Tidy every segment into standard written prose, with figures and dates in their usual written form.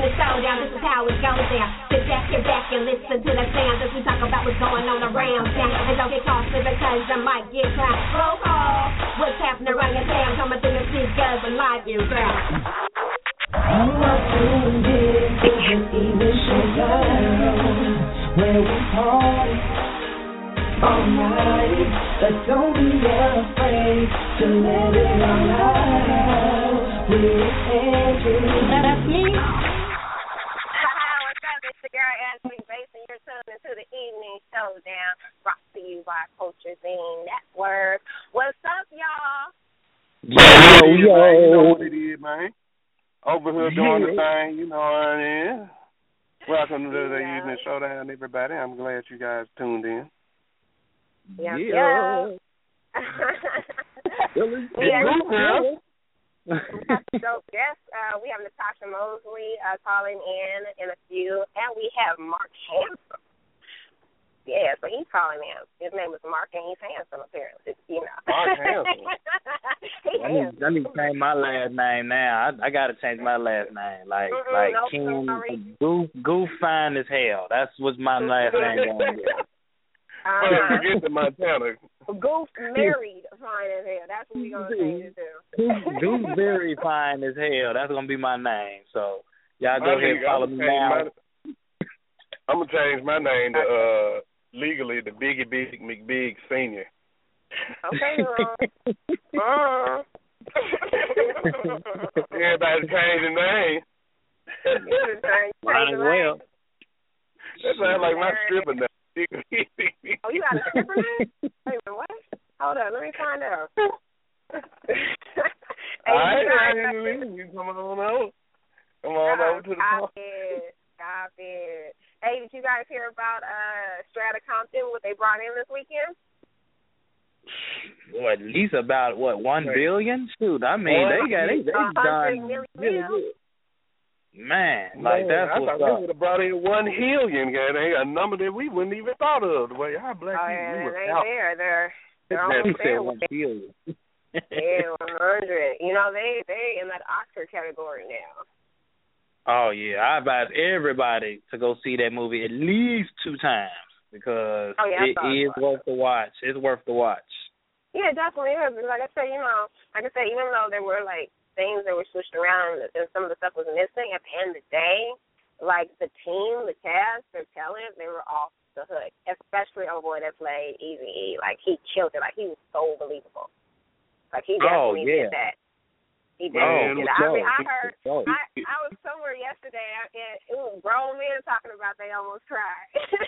the showdown. This is how it goes down. Sit back and listen to the sounds as we talk about what's going on around town. And don't get caught slipping because I might get clowned. Roll call. What's happening around your town? Coming through the speakers and live in sound. You are tuned in to the evening showdown where we party all night, but don't be afraid to let it all out. We're Andrew. That's me. What's up? It's the girl Ashley Bass, and you're tuned into the evening showdown, brought to you by Culture Scene Network. What's up, y'all? Yo. You know what it is, man. Over here doing the thing, you know what I mean? Welcome to the evening showdown, everybody. I'm glad you guys tuned in. Yeah. So guest, we have Natasha Mosley calling in a few, and we have Mark Handsome. Yeah, so he's calling in. His name is Mark, and he's handsome, apparently. You know. Mark Handsome. I need to change my last name now. I got to change my last name. Like King Goof fine as hell. That's what's my last name going to be. Forget the Montana. Goof married fine as hell. That's what we're going to change it to. Goof very fine as hell. That's going to be my name. So y'all go ahead and follow me now. I'm going to change my name to legally the Biggie Big McBig Senior. Okay, Everybody's changing name. Might as well. That sounds like my stripper name. Oh, you got a stripper name? Wait a minute, what? Hold on, let me find out. All right, you come on over. Come on over to the Stop it. Hey, did you guys hear about Strata Compton, what they brought in this weekend? Well, at least about, 1 billion? Shoot, I mean, they done really good. Man, like that's I what's thought up. we would have brought in 1 billion, a number that we wouldn't even thought of. The way our black people were out. They're almost there. 1 billion. Yeah, 100. You know, they in that Oscar category now. Oh, yeah. I advise everybody to go see that movie at least 2 times because it is worth the watch. It's worth the watch. Yeah, it definitely is. Like I said, even though there were, things that were switched around and some of the stuff was missing, at the end of the day, the team, the cast, their talent, they were off the hook, especially our boy that played Eazy-E. He killed it. He was so believable. He definitely did that. He did. I mean, I heard. I was somewhere yesterday, and it was grown men talking about they almost cried.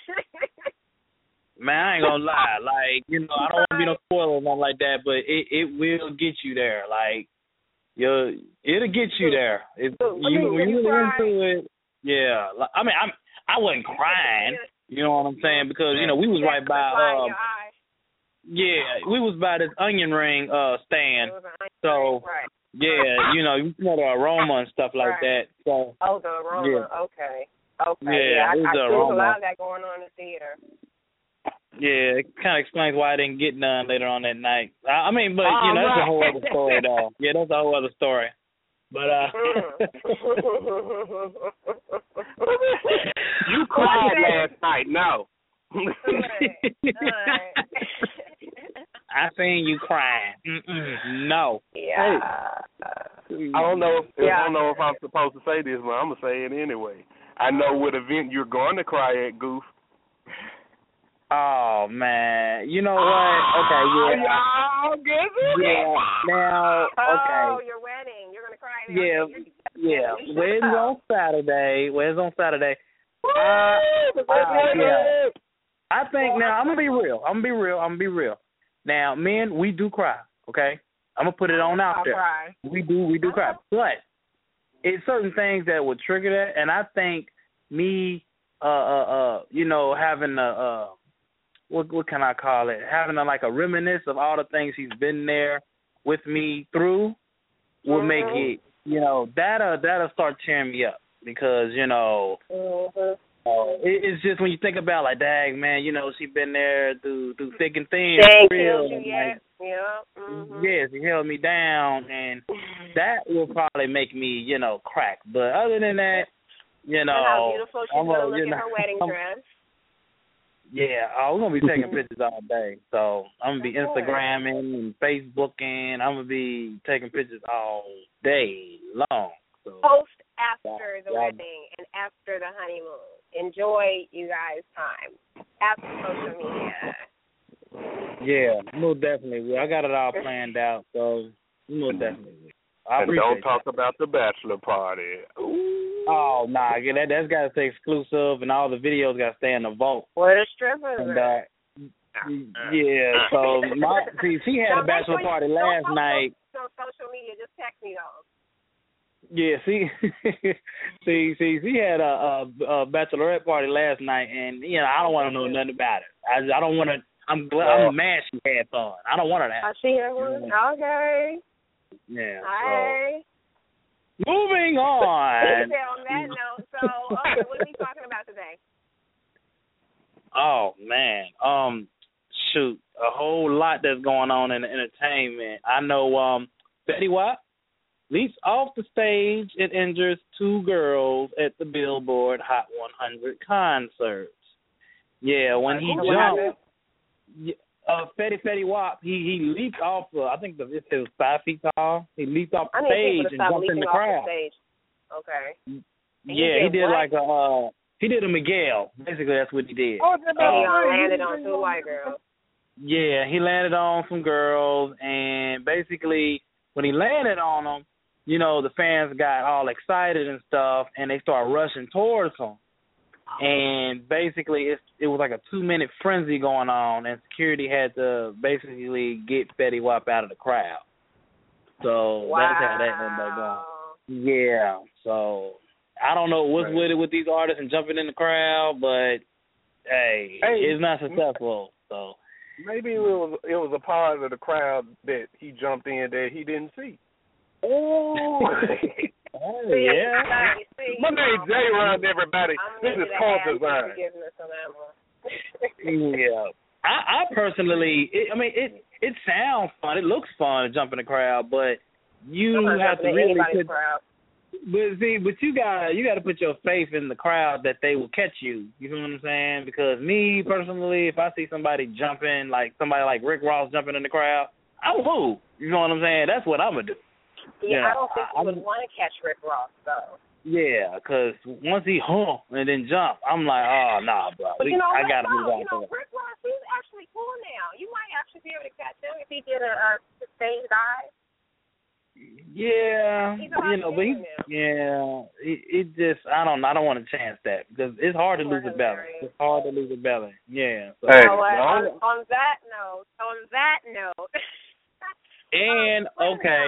Man, I ain't gonna lie. I don't want to be no spoiler or nothing like that, but it will get you there. It'll get you there. When you into it, yeah. I mean, I wasn't crying. You know what I'm saying? Because we was right by. We was by this onion ring stand. So. Right. Yeah, you smell the aroma and stuff like that. So, the aroma. Okay. Yeah, I the see a aroma. lot of that going on in the theater. Yeah, it kind of explains why I didn't get none later on that night. I mean, but that's a whole other story, though. Yeah, that's a whole other story. But you cried last night. No. I seen you crying. No. Yeah. Hey, I don't know if I'm supposed to say this, but I'm gonna say it anyway. I know what event you're going to cry at, Goof. Oh man, you know what? Okay, yeah. Now, okay. Oh, your wedding. You're gonna cry. Yeah. Wedding's on Saturday. I think now I'm gonna be real. Now, men, we do cry. Okay, I'm gonna put it on out there. Cry. We do cry, but it's certain things that would trigger that, and I think me, having a what can I call it? Having a reminisce of all the things he's been there with me through will make it, that'll start tearing me up because it's just when you think about dang man, she been there through thick and thin, real. Yes, he held me down, and that will probably make me, crack. But other than that, You know, and how beautiful she's gonna look in her wedding dress. Yeah, we're gonna be taking pictures all day. So I'm gonna be Instagramming and Facebooking. I'm gonna be taking pictures all day long. So, post after the wedding and after the honeymoon. Enjoy you guys' time after social media. Yeah, most definitely will. I got it all planned out, so most definitely will. And don't talk about the bachelor party. Ooh. Oh, nah, that's got to stay exclusive, and all the videos got to stay in the vault. What a stripper. Yeah, so she had a bachelor party last night. On social media, just text me though. Yeah, she had a bachelorette party last night, and you know I don't want to know nothing about it. I don't want to. I'm mad she had fun. I don't want her to have. She had one. Okay. Yeah. Hi. So. Moving on. On that note, so what are we talking about today? Oh man, shoot, a whole lot that's going on in the entertainment. I know, Fetty Wap leaps off the stage and injures 2 girls at the Billboard Hot 100 concerts. Yeah, when he jumped, Fetty Wap, he leaped off. I think it was 5 feet tall. He leaped off the stage and jumped in the crowd. Okay. Yeah, he did like he did a Miguel. Basically, that's what he did. Oh, he landed on 2 white girls. Yeah, he landed on some girls, and basically when he landed on them, you know, the fans got all excited and stuff, and they started rushing towards him. And basically, it was like a 2-minute frenzy going on, and security had to basically get Fetty Wap out of the crowd. So that's how that ended up going. Yeah, so I don't know what's with it with these artists and jumping in the crowd, but hey, it's not successful. So maybe it was a part of the crowd that he jumped in that he didn't see. Oh, yeah. My name's J-Ron, everybody. This is Call Design. Yeah. I personally, it sounds fun. It looks fun to jump in the crowd, but you have to really put. But you got to put your faith in the crowd that they will catch you. You know what I'm saying? Because me personally, if I see somebody jumping, like somebody like Rick Ross jumping in the crowd, I will move. You know what I'm saying? That's what I'm gonna do. Yeah, I don't think you would want to catch Rick Ross though. Yeah, because once he and then jump, I'm like, oh nah, bro. But I gotta move on. Rick Ross, he's actually cool now. You might actually be able to catch him if he did a stage dive. Yeah, but it just I don't want to chance that because it's hard to lose a belly. It's hard to lose a belly. Yeah. So. Hey, on that note. And okay,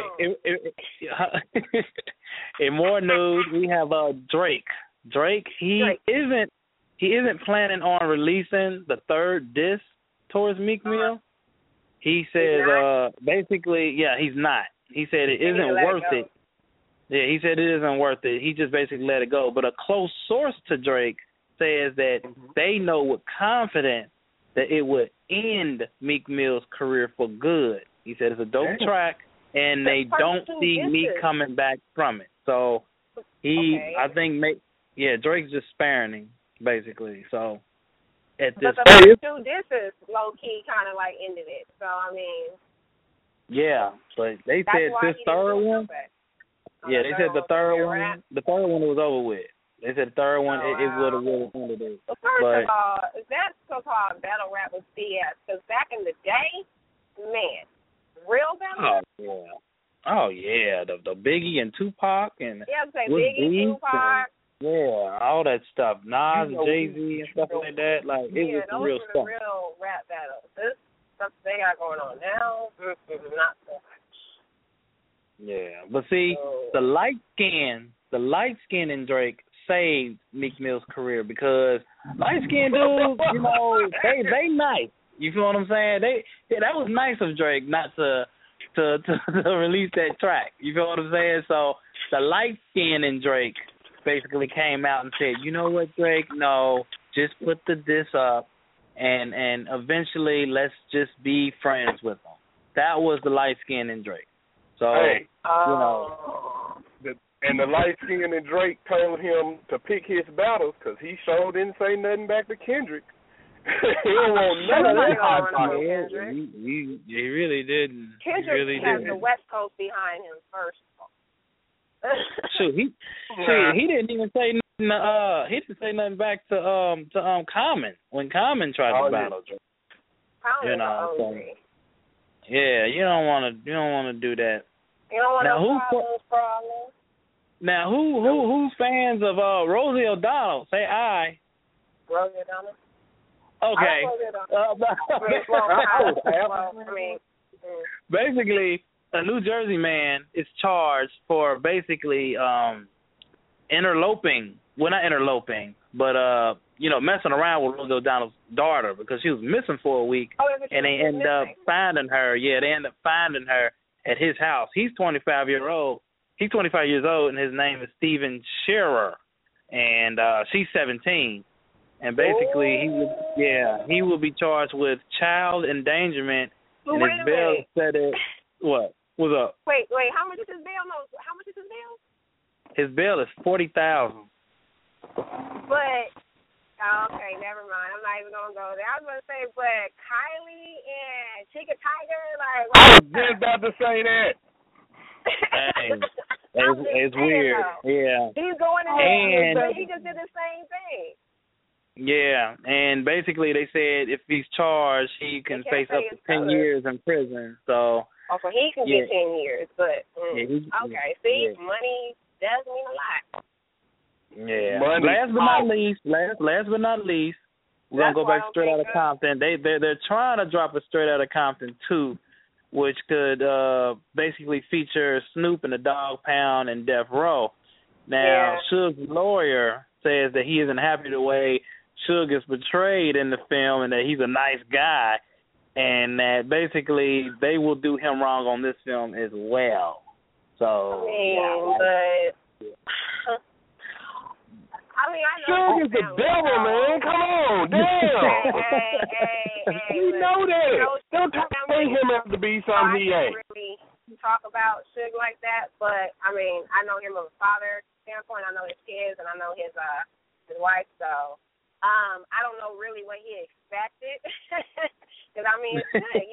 in more news, we have Drake. Drake, he isn't planning on releasing the 3rd disc towards Meek Mill. He says basically, he's not. He said it isn't worth it. Yeah, he said it isn't worth it. He just basically let it go. But a close source to Drake says that they know with confidence that it would end Meek Mill's career for good. He said it's a dope track, and they don't see Meek coming back from it. So I think, Drake's just sparing him, basically. So at this point. But the first 2 disses, low-key, kind of like ended it. So, I mean. Yeah, but they said this 3rd one. Yeah, they said the 3rd one. The 3rd one was over with. They said the 3rd one, it would have really ended it. Well, first of all, that so-called battle rap was BS. Because back in the day, man, real battle rap. Oh, yeah. The Biggie and Tupac and Biggie, Tupac. All that stuff. Nas, Jay-Z and stuff like that. Like, it was the real stuff. Those were the real rap battles. This stuff they got going on now is not so much. Yeah, but see, the light skin in Drake saved Meek Mill's career because light skinned dudes, they nice. You feel what I'm saying? That was nice of Drake not to release that track. You feel what I'm saying? So the light skin in Drake basically came out and said, you know what, Drake? No, just put the diss up. And eventually, let's just be friends with them. That was the light skin in Drake. So, And the light-skinned Drake told him to pick his battles because he sure didn't say nothing back to Kendrick. He don't want none of that hot talk. He really didn't. Kendrick really has didn't. the West Coast behind him first. Shoot, he didn't even say nothing. He didn't say nothing back to Common when Common tried to battle Drake. You know, so, yeah, you don't want to do that. You don't want no problems. Now, who's fans of Rosie O'Donnell? Say I. Rosie O'Donnell. Okay. Basically, a New Jersey man is charged for basically interloping. Well, not interloping, but messing around with Rosie O'Donnell's daughter because she was missing for a week, and they end up finding her. Yeah, they end up finding her at his house. He's 25 years old, and his name is Steven Shearer, and she's 17. And basically, he will be charged with child endangerment, and his bail is set at what? What's up? Wait, how much is his bail? No, how much is his bail? His bail is $40,000. But okay, never mind. I'm not even gonna go there. I was gonna say, but Kylie and Chica Tiger, like. I was just about to say that. Dang. It's weird. Yeah. He's going in there, but he just did the same thing. Yeah, and basically they said if he's charged, he can face up to 10 years in prison. So. So he can get 10 years, but okay. See, money does mean a lot. Yeah. Last but not least, we're gonna go back straight out of Compton. They're trying to drop a Straight Outta Compton 2, which could basically feature Snoop and the Dog Pound and Death Row. Now, Suge's lawyer says that he isn't happy the way Suge is portrayed in the film and that he's a nice guy, and that basically they will do him wrong on this film as well. So, I know. Suge is the devil, man. Come on, damn. Hey, you know that. Don't pay him have to be something he ain't. Really talk about Suge like that, but I mean, I know him from a father standpoint. I know his kids, and I know his wife. So, I don't know really what he expected. Because I mean,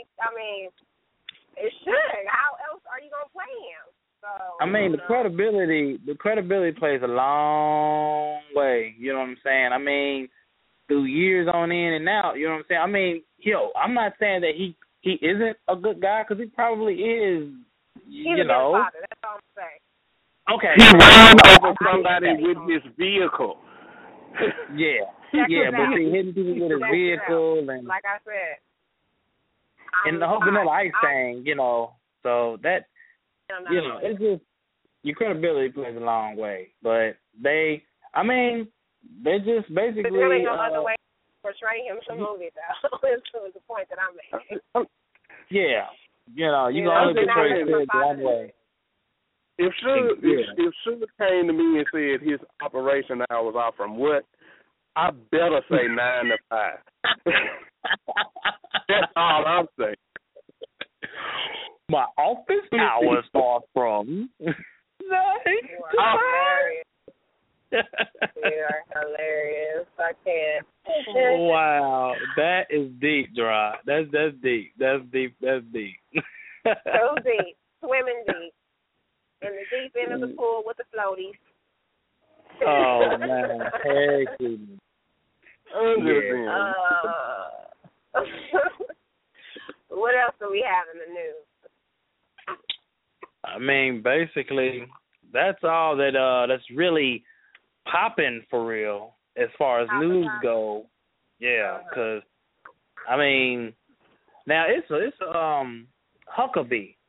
it's Suge. How else are you gonna play him? So, I mean, the credibility plays a long way. You know what I'm saying? I mean, through years on in and out. You know what I'm saying? I mean, I'm not saying that he isn't a good guy because he probably is. He's a good father. That's all I'm saying. Okay. He ran over somebody with his vehicle. Yeah, but see, hitting people with his vehicle and like I said, and the whole Vanilla Ice thing, so that. It's just your credibility plays a long way, but they're just basically. There's really no other way to portray him in the movie, though. Is the point that I'm making. Yeah, you can only portray it one way. If Suge came to me and said his operation hours are from what, I better say 9 to 5. That's all I'm saying. My office hours are from 9 to 5. You are hilarious. I can't. Wow, that is deep, Dry. That's deep. That's deep. So deep, swimming deep, in the deep end of the pool with the floaties. Oh man, heck What else do we have in the news? I mean, basically, that's all that's really popping for real as far as news go. Yeah, because I mean, now it's Huckabee.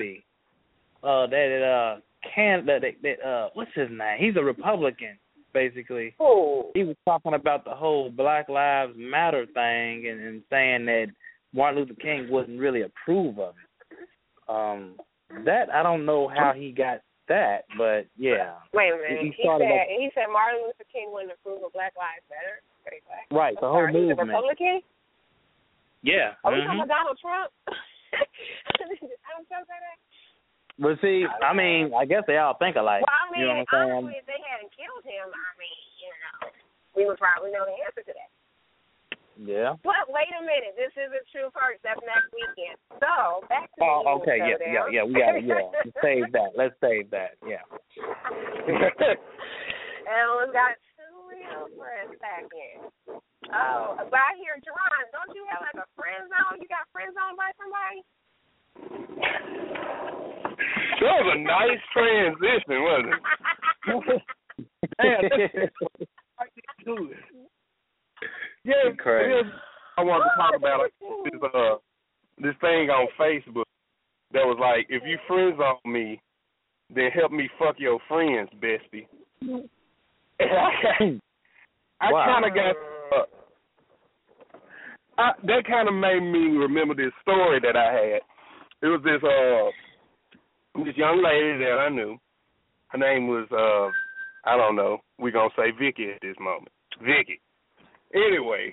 What's his name? He's a Republican, basically. Oh. He was talking about the whole Black Lives Matter thing and saying that Martin Luther King wouldn't really approve of it. That I don't know how he got that, but yeah. Wait a minute. He said Martin Luther King wouldn't approve of Black Lives Matter. Right, the whole movement. He's a Republican? Yeah. Are we talking about Donald Trump? Donald Trump say that? But see, I mean, I guess they all think alike. Well, I You know what I'm saying? Honestly, if they hadn't killed him, I mean, you know, we would probably know the answer to that. Yeah. But wait a minute, this isn't True First. That's next weekend. So back to the okay, We got Let's save that. Yeah. Ellen's got 2 real friends back in. Oh, but I hear, Jerron, don't you have like a friend zone? You got friend zoned by somebody? That was a nice transition, wasn't it? Yeah, I wanted to talk about this thing on Facebook that was like, if you friend zone me, then help me fuck your friends, bestie. I kind of got that kind of made me remember this story that I had. It was this young lady that I knew. Her name was I don't know. We're gonna say Vicky at this moment. Vicky. Anyway,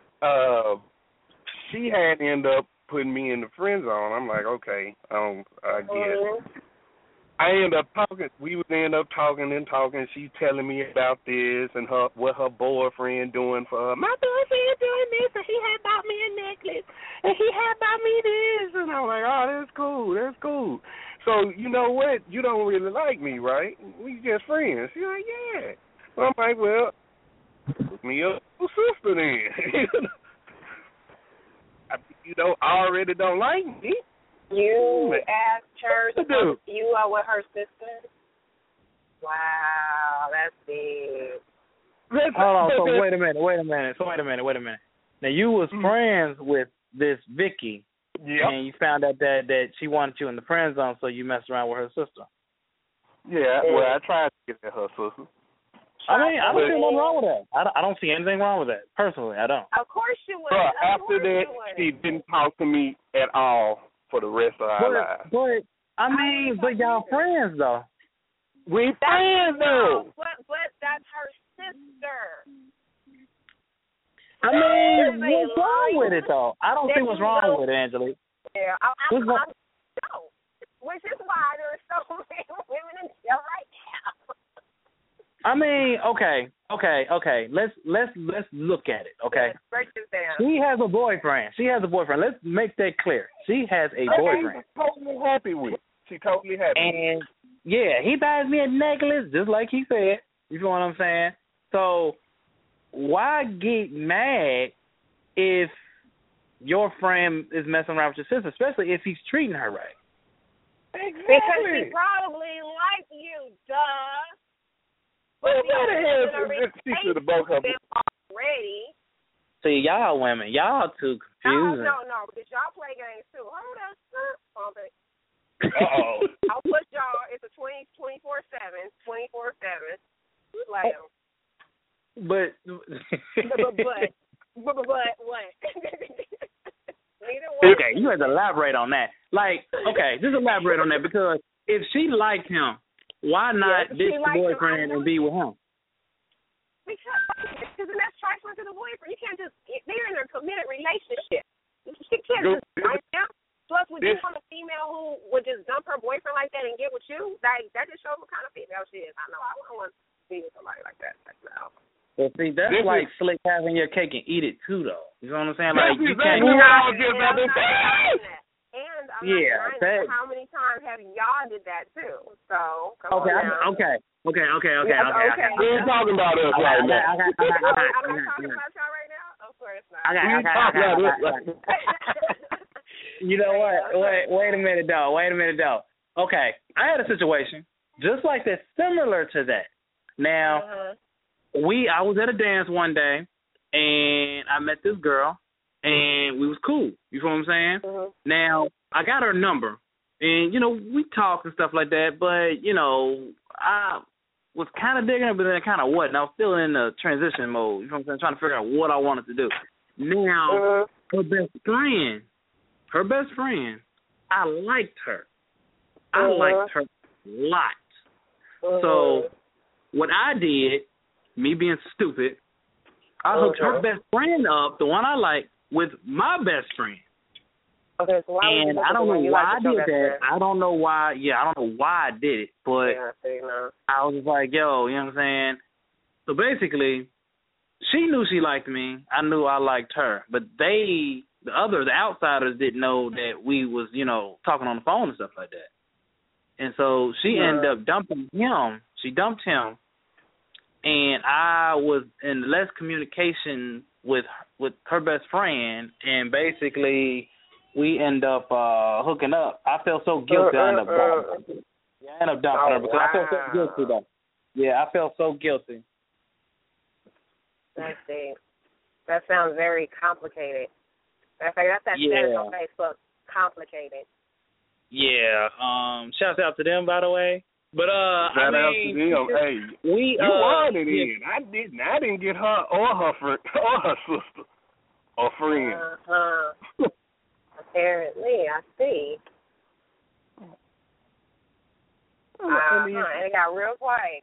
she had ended up putting me in the friend zone. I'm like, okay, I guess. I ended up talking. We would end up talking and talking. She's telling me about this and what her boyfriend doing for her. My boyfriend doing this, and he had bought me a necklace, and he had bought me this, and I'm like, oh, that's cool. So you know what? You don't really like me, right? We just friends. She's like, yeah. So I'm like, well, hook me up with sister then. You already don't like me. You asked her to hook you up with her sister? Wow, that's big. Hold on, so wait a minute. Now, you was friends with this Vicky, and you found out that she wanted you in the friend zone, so you messed around with her sister. Yeah, well, I tried to get at her sister. I mean, I don't see nothing wrong with that. I don't see anything wrong with that. Personally, I don't. Of course you would. But after that, she didn't talk to me at all for the rest of our lives. But y'all friends, though. We friends, though. But that's her sister. I mean, what's wrong with it, though? I don't see what's wrong with it, Angelique. Yeah, I don't. Which is why there are so many women in jail right now. I mean, okay. Let's look at it, okay? Break this down. She has a boyfriend. Let's make that clear. She has a boyfriend. She's totally happy with it. And, yeah, he buys me a necklace, just like he said. You know what I'm saying? So, why get mad if your friend is messing around with your sister, especially if he's treating her right? Exactly. Because she probably likes you, duh. Well, what the hell she should have broke up already. See, y'all women, y'all too confusing. No, because y'all play games too. Hold up. Uh-oh. I'll put y'all, it's a 24/7. Like, But what? Okay, you have to elaborate on that. Just elaborate on that, because if she liked him, why not ditch the boyfriend and be with him? Because that's trifling to the boyfriend. You can't just, they're in a committed relationship. She can't just right now. Plus, would you want a female who would just dump her boyfriend like that and get with you? Like, that just shows what kind of female she is. I know I wouldn't want to be with somebody like that. No. Well, see, that's like slick having your cake and eat it too, though. You know what I'm saying? Like, you can't. And I'm not trying to, how many times have y'all did that too? So okay. We ain't talking about us right now. I'm not talking about y'all right now. Of course not. Okay. You know what? Wait a minute though. Okay, I had a situation just like that, similar to that. Now, I was at a dance one day, and I met this girl. And we was cool. You know what I'm saying? Mm-hmm. Now, I got her number. And, we talked and stuff like that. But, I was kind of digging her, but then kind of wasn't. I was still in the transition mode. You know what I'm saying? Trying to figure out what I wanted to do. Now, her best friend, I liked her. I liked her a lot. So, what I did, me being stupid, I hooked her best friend up, the one I like, with my best friend. Okay, so why and I don't know why I did that. I don't know why. Yeah, I don't know why I did it, but I was just like, yo, you know what I'm saying? So basically, she knew she liked me. I knew I liked her, but the outsiders didn't know that we was, talking on the phone and stuff like that. And so she ended up dumping him. She dumped him, and I was in less communication with her best friend, and basically we end up hooking up. I felt so guilty. I ended up dumping her. Yeah, I ended up dumping her because I felt so guilty though. Yeah, I felt so guilty. I see. That sounds very complicated. That's that status on Facebook. Complicated. Yeah. Shouts out to them, by the way. But shout out to them. Hey, you wanted in. I didn't get her or her sister or friend. Apparently, I see. And it got real quiet.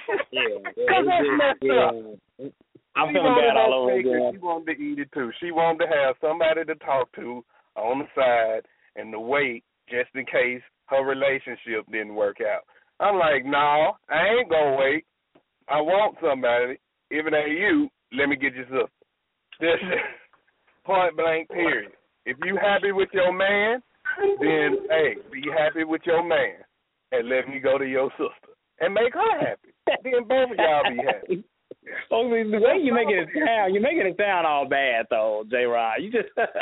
I'm feeling bad all over again. She wanted to eat it too. She wanted to have somebody to talk to on the side and to wait just in case her relationship didn't work out. I'm like, no, I ain't gonna wait. I want somebody. If it ain't you, let me get your sister. Just point blank, period. If you happy with your man, then, hey, be happy with your man and let me go to your sister and make her happy. Then both of y'all be happy. Oh, the way you're making it sound all bad, though, J-Rod. You just... That's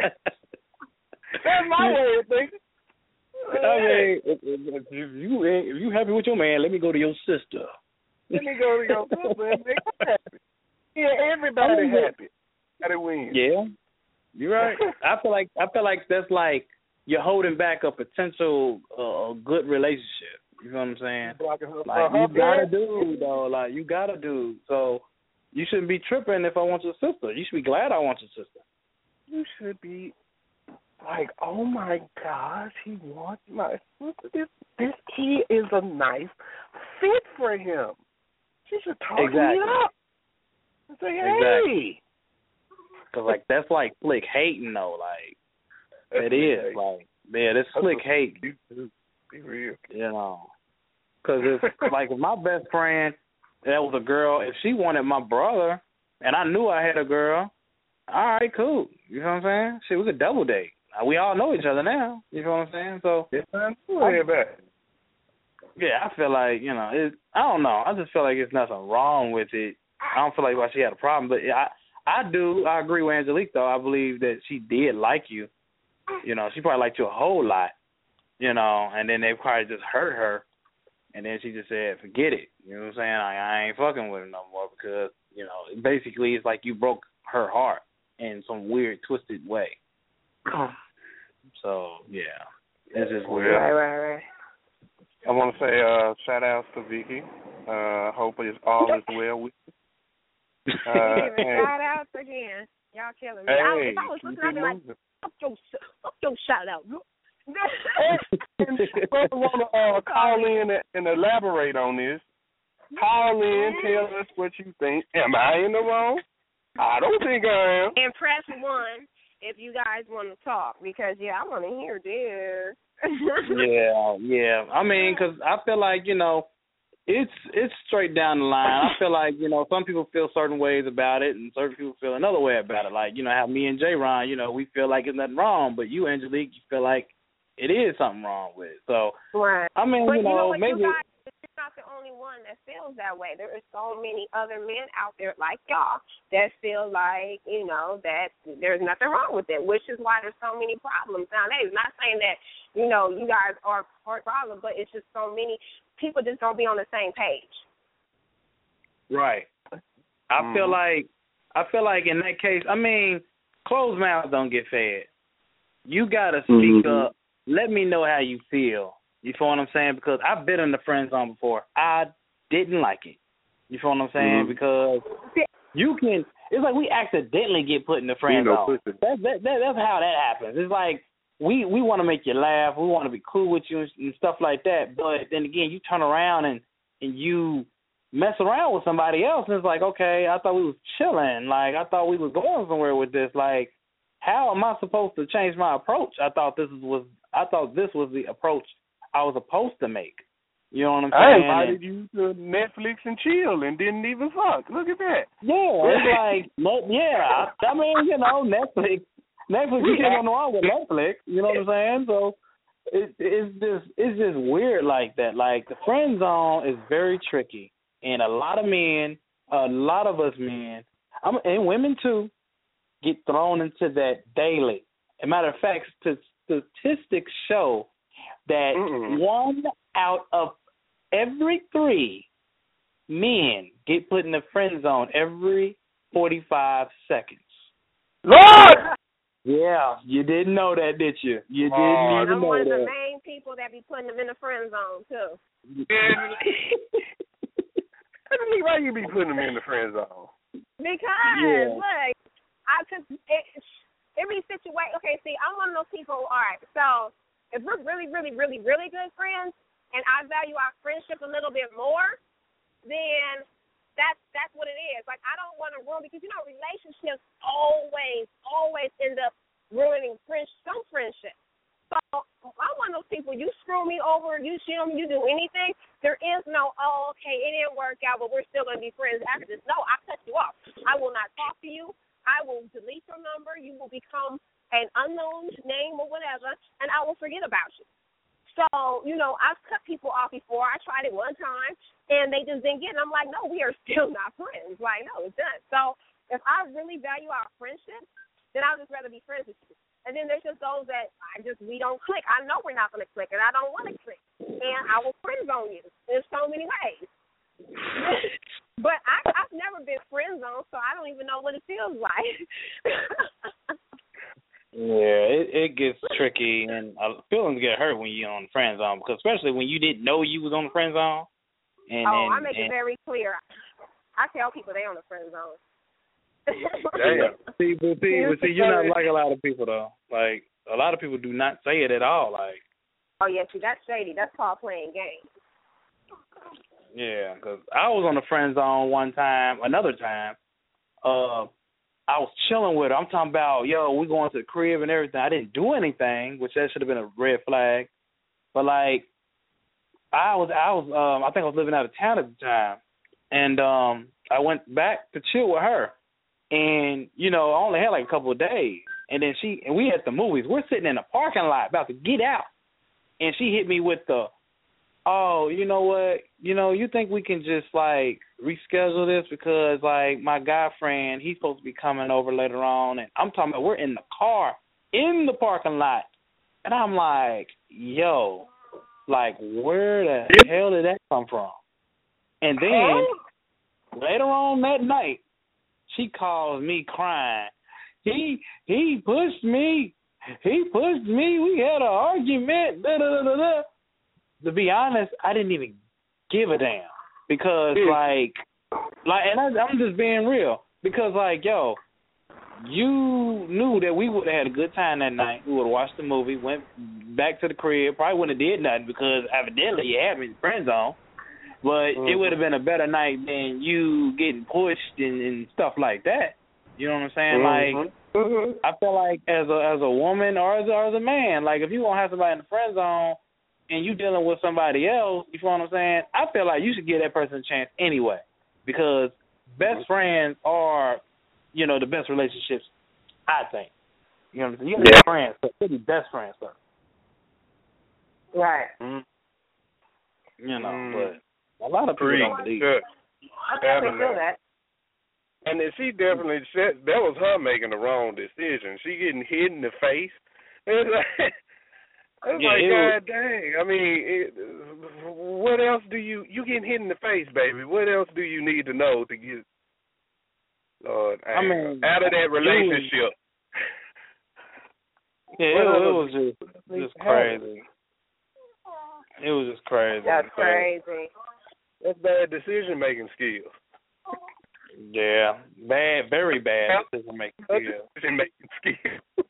my way of thinking. I mean, if you happy with your man, let me go to your sister. Let me go to your sister and make her happy. Yeah, everybody happy. Everybody wins. Yeah, you're right. I feel like that's like you're holding back a potential good relationship. You know what I'm saying? Like you gotta do, though. Like you gotta do. So you shouldn't be tripping if I want your sister. You should be glad I want your sister. You should be like, oh my gosh, he wants my sister. This he is a nice fit for him. She should talk me up and say, hey. Exactly. Cause like that's like slick hating though. Like it is like that's slick hate. Be real. Because if like if my best friend that was a girl, if she wanted my brother and I knew I had a girl, all right, cool. You know what I'm saying? Shit, we could double date. We all know each other now. You know what I'm saying? So I feel like I don't know. I just feel like there's nothing wrong with it. I don't feel like why she had a problem, but I agree with Angelique though. I believe that she did like you. She probably liked you a whole lot. And then they probably just hurt her, and then she just said, forget it. You know what I'm saying? I ain't fucking with him no more because, basically it's like you broke her heart in some weird, twisted way. So, yeah, it's just weird. Right. I want to say shout outs to Vicky. Hope all is well with you. Shout outs again. Y'all killing me. Hey, I was looking at it like, fuck your shout out. And whoever want to call in and elaborate on this, call in, tell us what you think. Am I in the wrong? I don't think I am. And press 1 if you guys want to talk, because, I want to hear this. Yeah. I mean, because I feel like, it's straight down the line. I feel like, some people feel certain ways about it and certain people feel another way about it. Like, how me and J-Ron, we feel like it's nothing wrong, but you, Angelique, you feel like it is something wrong with it. So, right. I mean, but maybe... you're not the only one that feels that way. There are so many other men out there like y'all that feel like, that there's nothing wrong with it, which is why there's so many problems nowadays. Not saying that, you guys are part problem, but it's just so many people just don't be on the same page. Right. I feel like in that case, I mean, closed mouths don't get fed. You got to speak up. Let me know how you feel. You feel what I'm saying? Because I've been in the friend zone before. I didn't like it. You feel what I'm saying? Because it's like we accidentally get put in the friend zone. That's how that happens. It's like we want to make you laugh. We want to be cool with you and stuff like that. But then again, you turn around and you mess around with somebody else, and it's like, okay, I thought we was chilling. Like, I thought we was going somewhere with this. Like, how am I supposed to change my approach? I thought this was the approach I was supposed to make. You know what I'm saying? I invited you to Netflix and chill and didn't even fuck. Look at that. Yeah, it's like, yeah. I mean, you know, Netflix, you can't go wrong with Netflix. You know what I'm saying? So it's just weird like that. Like, the friend zone is very tricky, and a lot of us men, and women too, get thrown into that daily. As a matter of fact, statistics show that 1 out of every 3 men get put in the friend zone every 45 seconds. Lord! Yeah, you didn't know that, did you? You didn't even know that. I'm one of the main people that be putting them in the friend zone, too. Why you be putting them in the friend zone? Because, look, every situation, okay, see, I'm one of those people, all right, so if we're really, really, really, really good friends, and I value our friendship a little bit more, then that's what it is. Like, I don't want to ruin, because, you know, relationships always end up ruining some friendship. So I'm one of those people, you screw me over, you shield me, you do anything, there is no, oh, okay, it didn't work out, but we're still going to be friends after this. No, I cut you off. I will not talk to you. I will delete your number. You will become an unknown name or whatever, and I will forget about you. So, you know, I've cut people off before. I tried it one time, and they just didn't get it. I'm like, no, we are still not friends. Like, no, it's done. So if I really value our friendship, then I'll just rather be friends with you. And then there's just those that we don't click. I know we're not going to click, and I don't want to click. And I will friend zone you in so many ways. But I've never been friend zoned, so I don't even know what it feels like. Yeah, it gets tricky, and feelings get hurt when you're on the friend zone, because especially when you didn't know you was on the friend zone. I make it very clear. I tell people they on the friend zone. Damn. See, you're not like a lot of people though. Like, a lot of people do not say it at all. Like, oh yeah, see, that's shady. That's called playing games. Yeah, because I was on the friend zone another time. I was chilling with her. I'm talking about, we going to the crib and everything. I didn't do anything, which that should have been a red flag. But like, I think I was living out of town at the time, and I went back to chill with her. And, I only had like a couple of days. And then we at the movies. We're sitting in the parking lot about to get out. And she hit me with you know what? You think we can just, like, reschedule this because, like, my guy friend, he's supposed to be coming over later on. And I'm talking about we're in the car, in the parking lot. And I'm like, like, where the hell did that come from? And then later on that night, she calls me crying. He pushed me. We had an argument. Da, da, da, da, da. To be honest, I didn't even give a damn because, and I'm just being real because, you knew that we would have had a good time that night. We would have watched the movie, went back to the crib, probably wouldn't have did nothing because evidently you had me in the friend zone. But it would have been a better night than you getting pushed and stuff like that. You know what I'm saying? Like, I feel like as a woman or as a man, like if you gonna have somebody in the friend zone and you dealing with somebody else, you know what I'm saying? I feel like you should give that person a chance anyway, because best friends are, the best relationships. I think. You know what I'm saying? You have to be friends, but they're the best friends, though. Right. But. A lot of people don't believe it. I definitely feel that. And then she definitely said that was her making the wrong decision. She getting hit in the face. It's like, God dang. I mean, what else do you getting hit in the face, baby? What else do you need to know to get out of that relationship? It was just crazy. It was just crazy. That's crazy. That's bad decision-making skills. Yeah, very bad decision-making skills. Decision-making skills.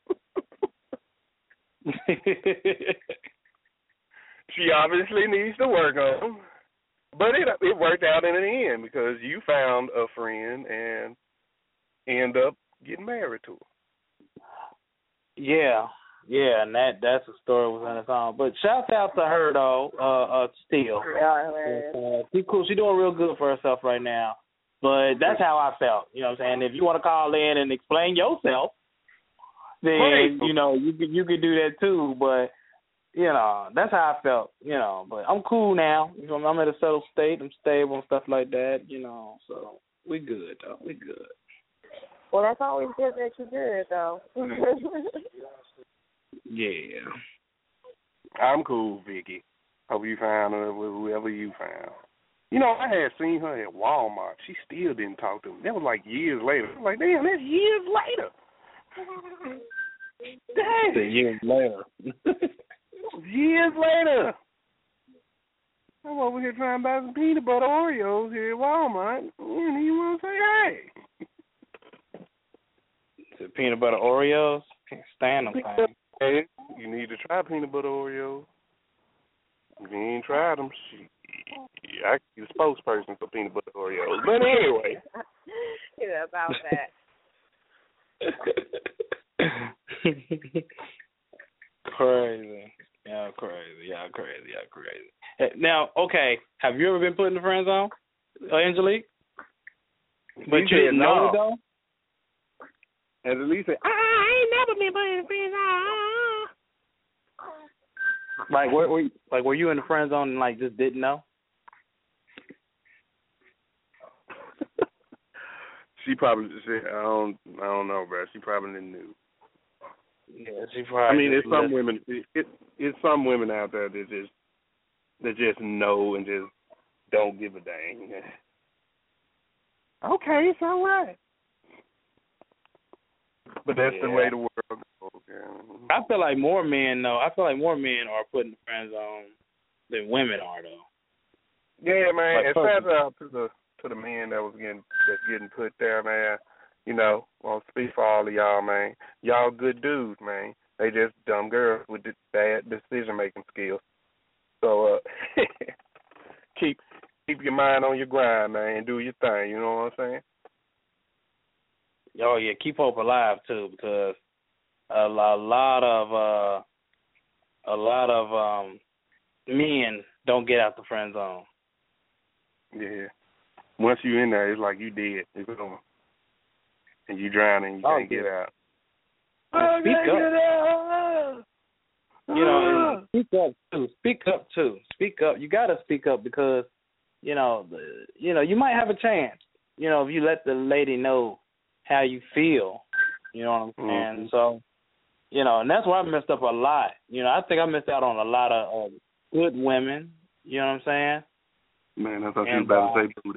She obviously needs to work on them. But it worked out in the end because you found a friend and end up getting married to her. Yeah, and that's a story within a song. But shouts out to her though, still. She's cool. She's doing real good for herself right now. But that's how I felt. You know what I'm saying? If you want to call in and explain yourself, then you could do that too. But that's how I felt. But I'm cool now. I'm at a settled state. I'm stable and stuff like that. So we good though. We good. Well, that's always good that you're good though. Yeah. I'm cool, Vicky. Hope you found her with whoever you found. I had seen her at Walmart. She still didn't talk to me. That was like years later. I was like, damn, that's years later. Dang. Years later. Years later. I'm over here trying to buy some peanut butter Oreos here at Walmart. And you want to say, hey. The peanut butter Oreos? Can't stand them things. Hey, you need to try peanut butter Oreos. If you ain't tried them, I could be the spokesperson for peanut butter Oreos. But anyway. About that. Crazy. Yeah, crazy. Now, okay, have you ever been put in the friend zone, Angelique? But you didn't know it, though? Angelique said, I ain't never been put in the friend zone. Were you in the friend zone and just didn't know? She probably said, I don't know, bro. She probably knew. Yeah, she probably. I mean, it's some women. It's some women out there that just know and just don't give a dang. Okay, it's all right. But that's the way the world goes. I feel like more men are put in the friend zone than women are, though. Yeah, man. And shout out to the men that's getting put there, man. I'll speak for all of y'all, man. Y'all good dudes, man. They just dumb girls with bad decision-making skills. So keep your mind on your grind, man, and do your thing. You know what I'm saying? Oh yeah, keep hope alive too, because a lot of men don't get out the friend zone. Yeah. Once you're in there, it's like you dead. It's over. And you drown and you can't get out. Speak up too. Speak up. You gotta speak up because, you might have a chance. If you let the lady know how you feel. You know what I'm saying? So, and that's where I messed up a lot. I think I missed out on a lot of good women. You know what I'm saying? Man, I thought you were about to say booty.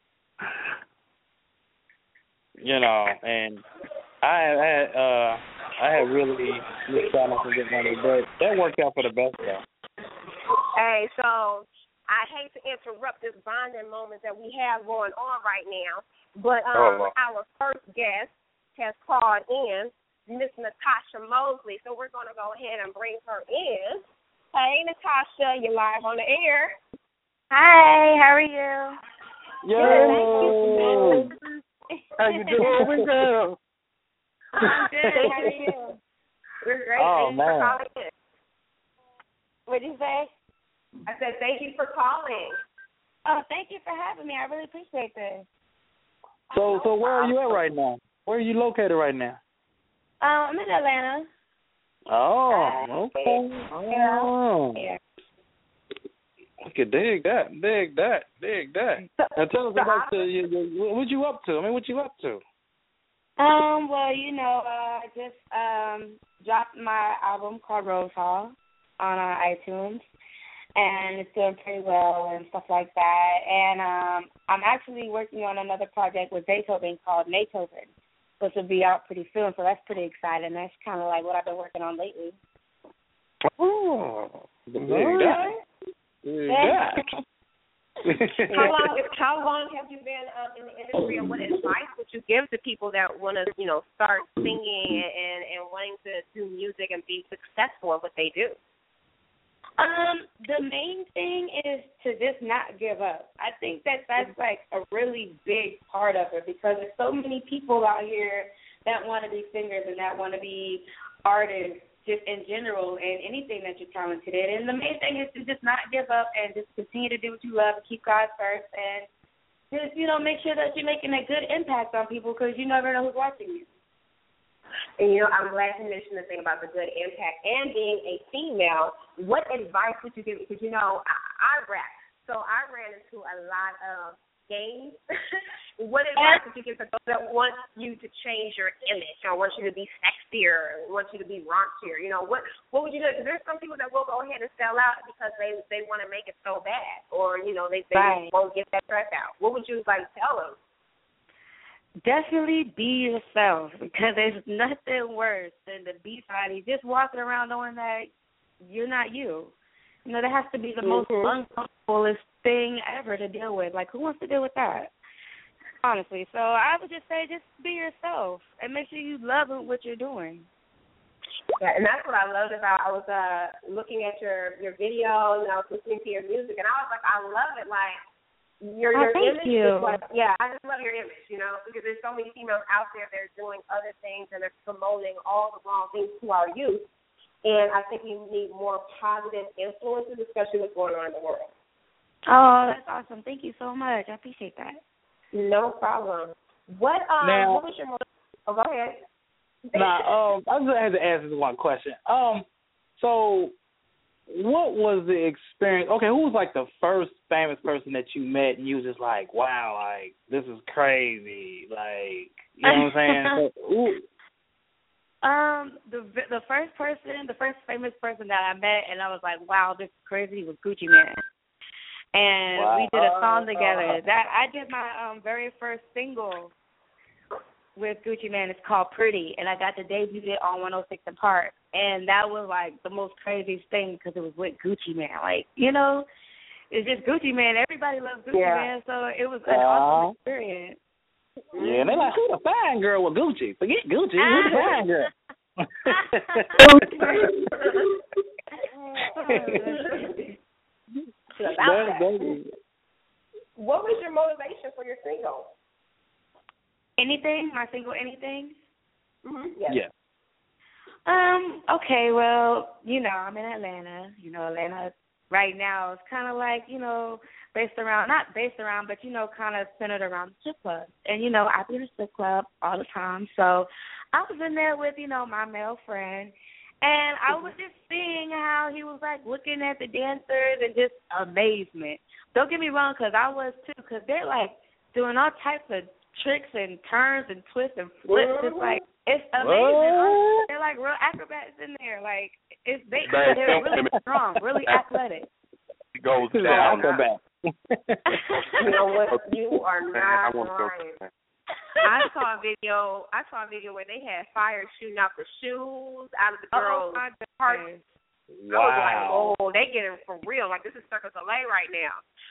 And I had really missed out on some good money, but that worked out for the best, though. Hey, so I hate to interrupt this bonding moment that we have going on right now, but our first guest has called in, Miss Natasha Mosley, so we're going to go ahead and bring her in. Hey, Natasha, you're live on the air. Hi, how are you? Yo! How you doing, girl? I'm good. How are you? We're great. Oh, Thanks man. for calling in. What did you say? I said thank you for calling. Oh, thank you for having me. I really appreciate this. So where are you at right now? Where are you located right now? I'm in Atlanta. Oh, okay. Oh. Yeah. I could dig that. Now tell us about what you up to. What you up to? Well, I just dropped my album called Rose Hall on iTunes, and it's doing pretty well and stuff like that. And I'm actually working on another project with Beethoven called Beethoven, which will be out pretty soon, so that's pretty exciting. That's kind of like what I've been working on lately. Oh, How long have you been in the industry, and what advice would you give to people that want to, start singing and wanting to do music and be successful in what they do? The main thing is to just not give up. I think that's like a really big part of it, because there's so many people out here that want to be singers and that want to be artist, just in general, and anything that you're talented in. And the main thing is to just not give up and just continue to do what you love and keep God first and just, make sure that you're making a good impact on people because you never know who's watching you. And, I'm glad you mentioned the thing about the good impact and being a female. What advice would you give? Because, I rap, so I ran into a lot of games. What advice would you give to those that want you to change your image or want you to be sexier or want you to be raunchier? What would you do? Because there's some people that will go ahead and sell out because they want to make it so bad or, they won't get that dress out. What would you tell them? Definitely be yourself because there's nothing worse than to be somebody just walking around knowing that you're not you. That has to be the most uncomfortablest thing ever to deal with. Who wants to deal with that? Honestly. So I would just say just be yourself and make sure you love what you're doing. Yeah, and that's what I loved about I was looking at your video and I was listening to your music and I was like, I love it. Your image is I just love your image, because there's so many females out there that are doing other things and they're promoting all the wrong things to our youth. And I think we need more positive influences, especially what's going on in the world. Oh, that's awesome. Thank you so much. I appreciate that. No problem. What was your most... Oh, go ahead. I just had to ask this one question. So what was the experience? Okay, who was the first famous person that you met and you was just like, wow, this is crazy. You know what I'm saying? The first famous person that I met and I was like, wow, this is crazy was Gucci Mane. And we did a song together. I did my very first single with Gucci Mane. It's called Pretty, and I got to debut it on 106 & Park. And that was the most craziest thing because it was with Gucci Mane. It's just Gucci Mane. Everybody loves Gucci Mane, so it was an awesome experience. Yeah, and they're like, who the fine girl with Gucci? Forget Gucci, who the fine girl? What was your motivation for your single? Anything? My single anything? Mm-hmm. Yes. Yeah. Okay, well, I'm in Atlanta. Atlanta right now is kind of not based around, but, kind of centered around the strip club. And, I've been in a strip club all the time. So I was in there with, my male friend. And I was just seeing how he was, looking at the dancers and just amazement. Don't get me wrong, because I was, too, because they're, doing all types of tricks and turns and twists and flips. It's amazing. They're, real acrobats in there. They're really strong, really athletic. It goes down. You know what? You are not lying. I saw a video where they had fire shooting out the shoes out of the girls' party. Wow. I was like, oh, they getting for real. This is Cirque du Soleil right now.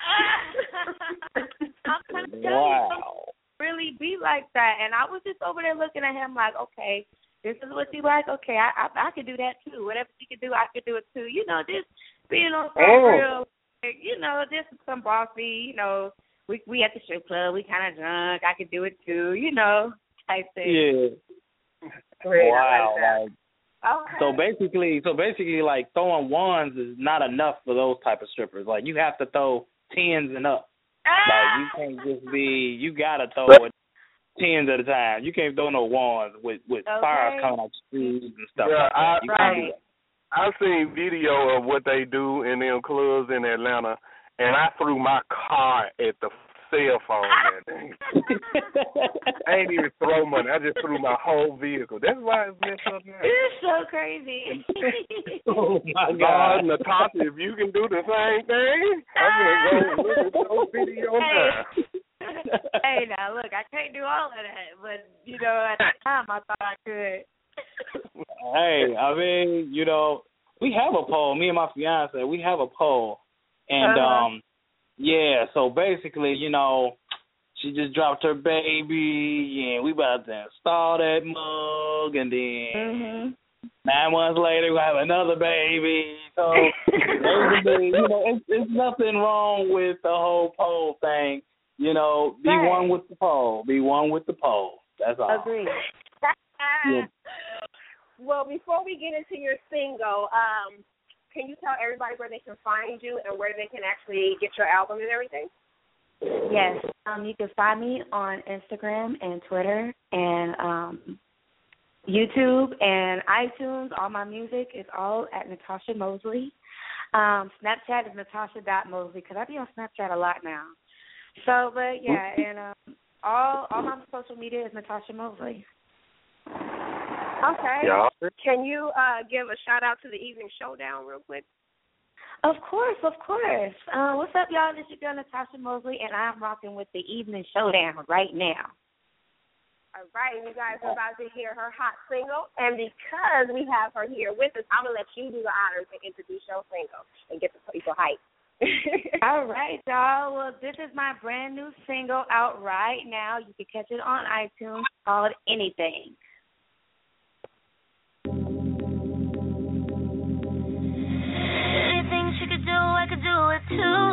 I'm trying to tell you, really be like that. And I was just over there looking at him okay, this is what you like. Okay, I could do that too. Whatever she could do, I could do it too. Just being on some real, just some bossy, we at the strip club, we kind of drunk. I could do it too, type thing. Yeah. Great, wow. I like that. Okay. So basically, throwing ones is not enough for those type of strippers. You have to throw 10s and up. You can't just be. You gotta throw it 10s at a time. You can't throw no ones with fire coming out your shoes and stuff like that. I've seen video of what they do in them clubs in Atlanta, and I threw my car at the cell phone that day. I ain't even throw money. I just threw my whole vehicle. That's why it's messed up now. It's so crazy. Oh, my God. Natasha, if you can do the same thing, I'm going to go look at those videos now. Hey, now, look, I can't do all of that, but, at the time I thought I could. Hey, I mean, we have a poll. Me and my fiance, we have a poll. And, so basically, she just dropped her baby, and we about to install that mug, and then 9 months later, we have another baby. So, basically, it's nothing wrong with the whole poll thing. Be one with the poll. Be one with the poll. That's all. Agreed. Yeah. Well, before we get into your single, can you tell everybody where they can find you and where they can actually get your album and everything? Yes. You can find me on Instagram and Twitter and YouTube and iTunes. All my music is all at Natasha Mosley. Snapchat is Natasha.Mosley because I be on Snapchat a lot now. So, but yeah, and all my social media is Natasha Mosley. Okay. Yeah. Can you give a shout out to the Evening Showdown real quick? Of course. What's up, y'all? This is your girl Natasha Mosley, and I'm rocking with the Evening Showdown right now. All right, you guys are about to hear her hot single, and because we have her here with us, I'm gonna let you do the honors and introduce your single and get the people hyped. All right, y'all. Well, this is my brand new single out right now. You can catch it on iTunes called Anything. Anything she could do, I could do it too.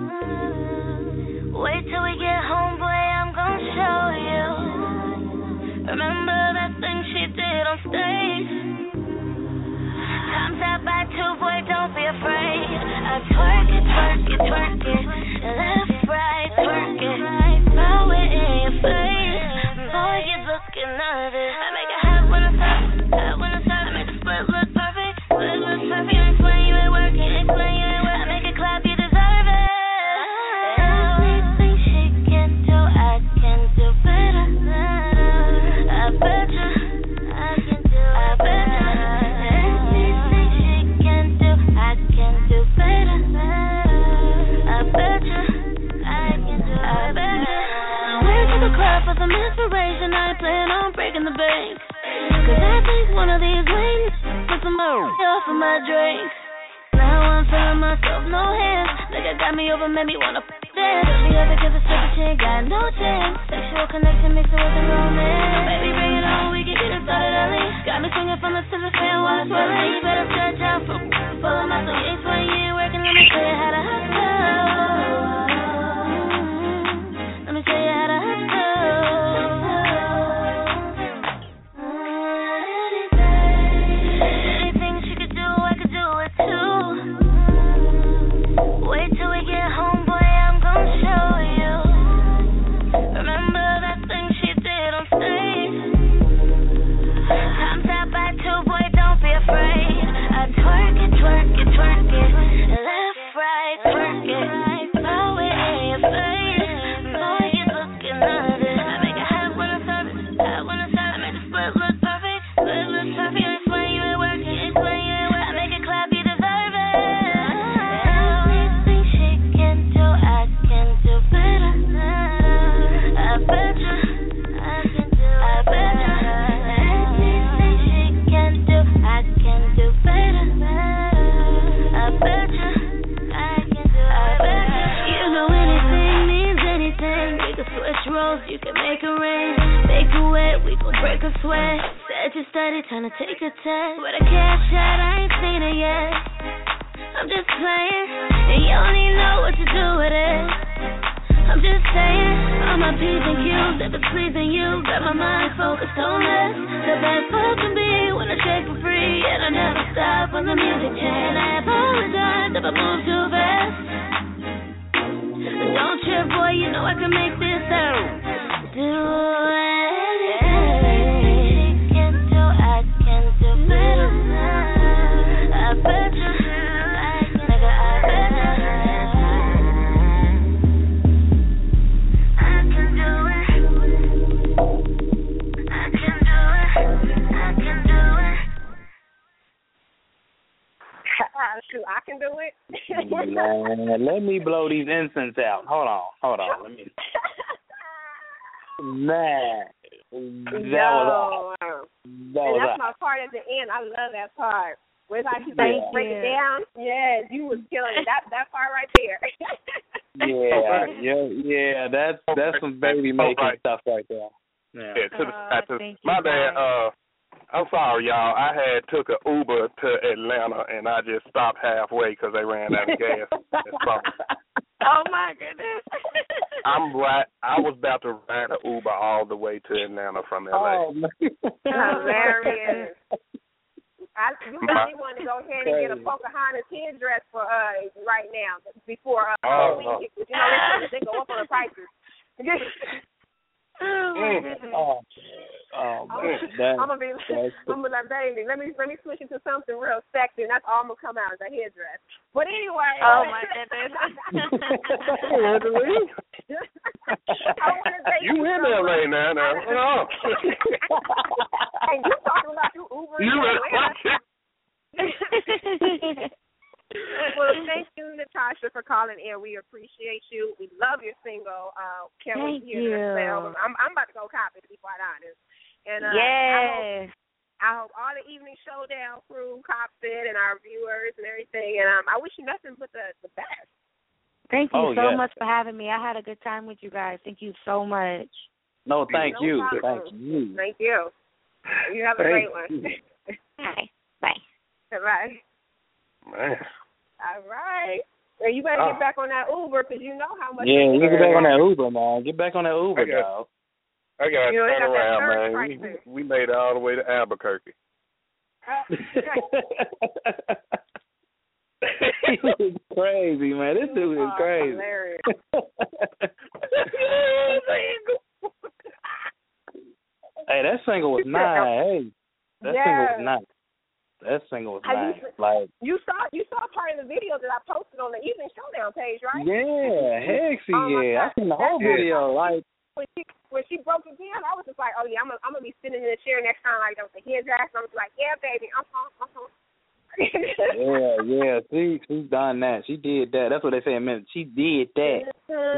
Wait till we get home, boy, I'm gonna show you. Remember that thing she did on stage? Times that by two, boy, don't be afraid. I twerk it, left, right, twerk it, throw it in your face. Boy, you're looking nervous. I make it hot when I stop, I make the split look perfect, explain you ain't working, I make it clap, you deserve it. Anything she can do, I can do better. I bet you, I can do better. Anything she can do, I can do better. I bet you, I can do better. I went to the club for some inspiration, I ain't planning on breaking the bank. Cause I think one of these wings put some more off of my drink. Now I'm feeling myself, no hands. Nigga got me over, made me wanna dance. The other cause the stripper, she ain't got no chance. Sexual connection mixed with the romance. Baby, bring it on, we can get it started early. Got me swinging from the ceiling fan while it's swirling. You better stretch out, pull them out so you ain't sweating, you ain't working. Let me show you how to hustle. Let me show you how to hustle. Wait till we get home, boy, I'm gonna show you. Remember that thing she did on stage? Times that by two, boy, don't be afraid. I twerk it, left, right, twerk it, throw it in your face. Boy, you're looking nervous. I make it hot when I serve it, I make the split look perfect, you explain you ain't working, I make it clap, you deserve it. You can make a rain, make a wet, we gon' break a sweat. Said you steady trying to take a test. Where the cash at, I ain't seen it yet. I'm just playing, and you don't even know what to do with it. I'm just saying, all my P's and Q's, if it's pleasing you, got my mind focused on less. The best fuck can be when I check for free, and I never stop when the music change. I apologize if I move too fast. Don't trip, boy, you know I can make this out. Do anything she can do, I can do better. I bet you, nigga, I bet you. I can do it. I can do it. I can do it. Shoot, I can do it. Man, let me blow these incense out. Hold on. Let me. Man, that's my part at the end. I love that part. Where I can break it down. Yes, you was killing it. That part right there. yeah. That's some baby making stuff right there. Yeah. My bad. I'm sorry, y'all. I had took an Uber to Atlanta, and I just stopped halfway because they ran out of gas. Oh, my goodness. I was about to ride an Uber all the way to Atlanta from L.A. Oh, hilarious. You really want to go ahead and get a Pocahontas headdress for right now before we they go up on the prices. I'm gonna be like, baby, let me switch it to something real sexy, and that's all I'm gonna come out as a headdress. But anyway. Oh my goodness. You in there right now? Hey, you talking about you Uber? Well, thank you, Natasha, for calling in. We appreciate you. We love your single. Can't wait to hear the album. I'm about to go copy, to be quite honest. And yes. I hope all the Evening Showdown crew cops it and our viewers and everything. And I wish you nothing but the best. Thank you so much for having me. I had a good time with you guys. Thank you so much. No, thank you. Thank you. Thank you. You have a great one. Bye. Bye. Bye. Man. All right. Well, you better get back on that Uber because you know how much. Yeah, you get back on that Uber, man. Get back on that Uber, dog. I got to turn around, man. We made it all the way to Albuquerque. He was crazy, man. This dude is crazy. Hilarious. Hey, that single was nice. Hey, that single was nice. That single was nice. Like you saw part of the video that I posted on the Evening Showdown page, right? Yeah, I seen the whole video. Like when she broke it down, I was just like, oh yeah, I'm gonna be sitting in the chair next time like with the headdress. I'm just like, yeah, baby, yeah. She's done that. She did that. That's what they say in minutes. She did that.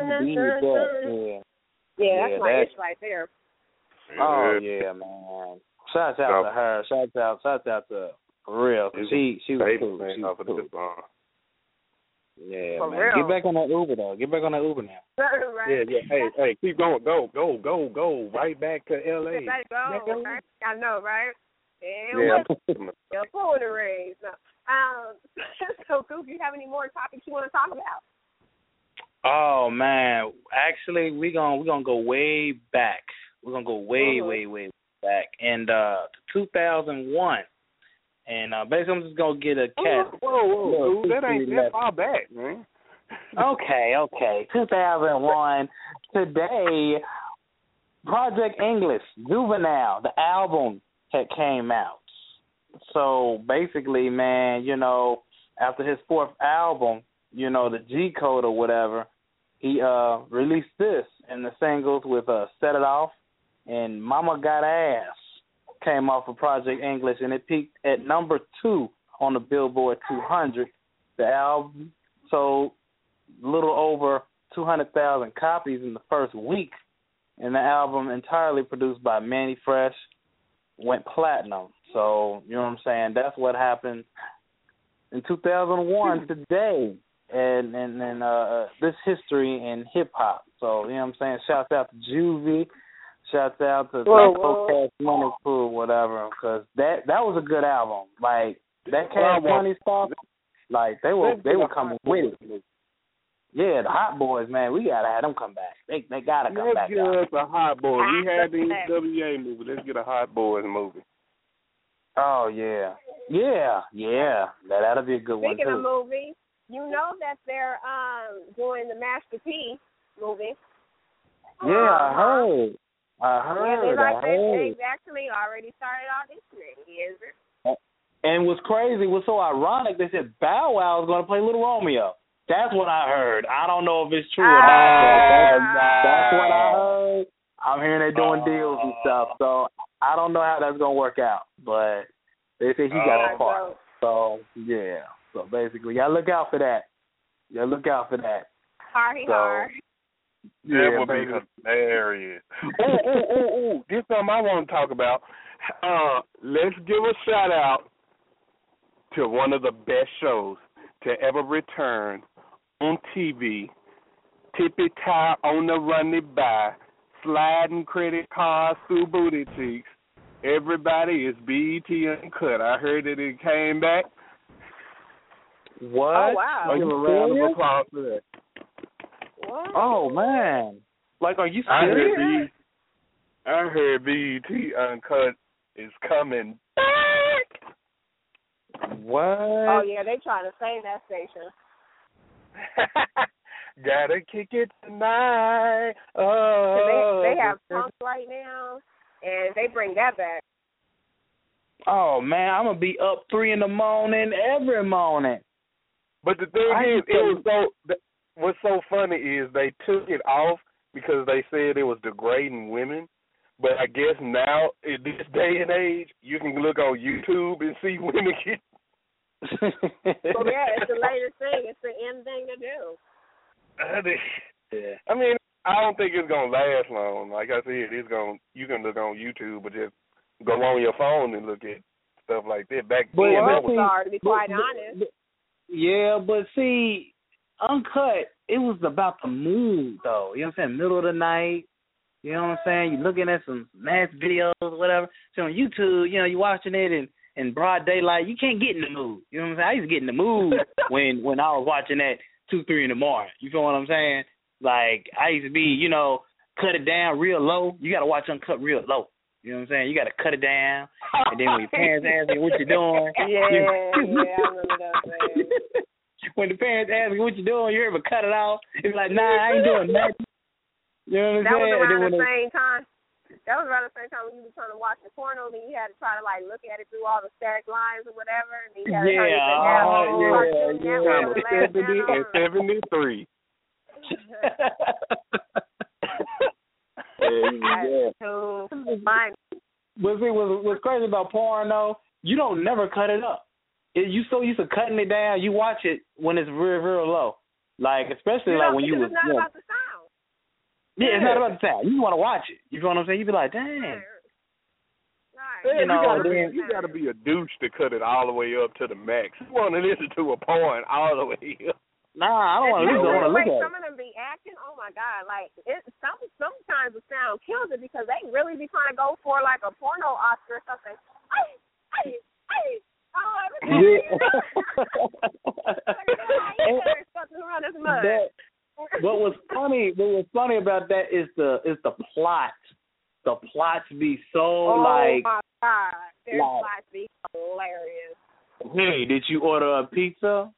Yeah, that's my ish right there. Oh yeah, man. Shouts out to her. Shouts out to for real. She was cool. She was cool. Yeah, for man. Real. Get back on that Uber though. Get back on that Uber now. Right. Yeah. Hey, keep going. Go. Right back to LA. Go. Right? I know, right? Yeah. You're pulling the raise. No. So, Coop, do you have any more topics you want to talk about? Oh man, actually, we're gonna go way back. We're gonna go way back, and to 2001. And basically, I'm just gonna get a cat. Whoa! That ain't that far back, man. Okay. 2001. Today, Project English, Juvenile, the album had came out. So basically, man, after his fourth album, the G Code or whatever, he released this and the singles with Set It Off and Mama Got Ass came off of Project English, and it peaked at number 2 on the Billboard 200. The album sold a little over 200,000 copies in the first week, and the album, entirely produced by Mannie Fresh, went platinum. So, you know what I'm saying? That's what happened in 2001 today, and this history in hip-hop. So, you know what I'm saying? Shouts out to Juvie. Shouts out to Cash Money Crew, whatever, because that was a good album. Like, that Cash Money stuff, like, they were coming with it. Yeah, the Hot Boys, man, we got to have them come back. They got to come back. Let's get us a Hot Boys. We had the NWA movie. Let's get a Hot Boys movie. Oh, yeah. That'll be a good one, too. Speaking of movies, you know that they're doing the Master P movie. Yeah, I heard. They actually already started auditioning. And what's crazy, what's so ironic, they said Bow Wow is going to play Little Romeo. That's what I heard. I don't know if it's true or not. That's what I heard. I'm hearing they're doing deals and stuff, so I don't know how that's going to work out. But they say he got a part. So, yeah. So, basically, y'all look out for that. Hard. That would be hilarious. Ooh. This is something I want to talk about. Let's give a shout out to one of the best shows to ever return on TV. Tippy Tie on the Run It By, sliding credit cards through booty cheeks. Everybody is BET Uncut. I heard that it came back. What? Oh, wow. Give a round of applause for that. What? Oh, man. Like, are you serious? I heard BET Uncut is coming back. What? Oh yeah, they trying to save that station. Gotta kick it tonight. Oh, they have punk right now, and they bring that back. Oh man, I'm gonna be up 3 a.m. every morning. But the thing is, what's so funny is they took it off because they said it was degrading women. But I guess now, in this day and age, you can look on YouTube and see women get. So yeah, it's the latest thing. It's the end thing to do. Yeah. I mean, I don't think it's gonna last long. Like I said, you can look on YouTube, but just go on your phone and look at stuff like that. Back then, that was hard to be quite honest. Yeah, but see, Uncut, it was about the mood, though. You know what I'm saying? Middle of the night. You know what I'm saying? You're looking at some nice videos or whatever. So on YouTube, you know, you're watching it in broad daylight. You can't get in the mood. You know what I'm saying? I used to get in the mood when I was watching that 2, 3 in the morning. You feel what I'm saying? Like, I used to be, you know, cut it down real low. You got to watch Uncut real low. You know what I'm saying? You got to cut it down. And then when your parents ask you what you're doing. Yeah, I remember that, man. When the parents ask you what you're doing, you're able to cut it off. It's like, nah, I ain't doing nothing. You know what I'm that saying? Was around the same time. That was around the same time when you were trying to watch the porno, then you had to try to like look at it through all the static lines or whatever. And then you had to It's 73. But see, what's crazy about porn though, you don't never cut it up. You so used to cutting it down. You watch it when it's real, real low. Like especially like when you was. It's not about the sound. Yeah, it's not about the sound. You want to watch it. You know what I'm saying? You be like, dang. Right. You gotta be a douche to cut it all the way up to the max. You want to listen to a porn all the way up. Nah, I don't want to listen. I want to look at it. Some of them be acting. Oh my God! Like sometimes the sound kills it because they really be trying to go for like a porno Oscar or something. But what's funny about that is the plot. The plots be so oh my God, their plots be hilarious. Hey, did you order a pizza?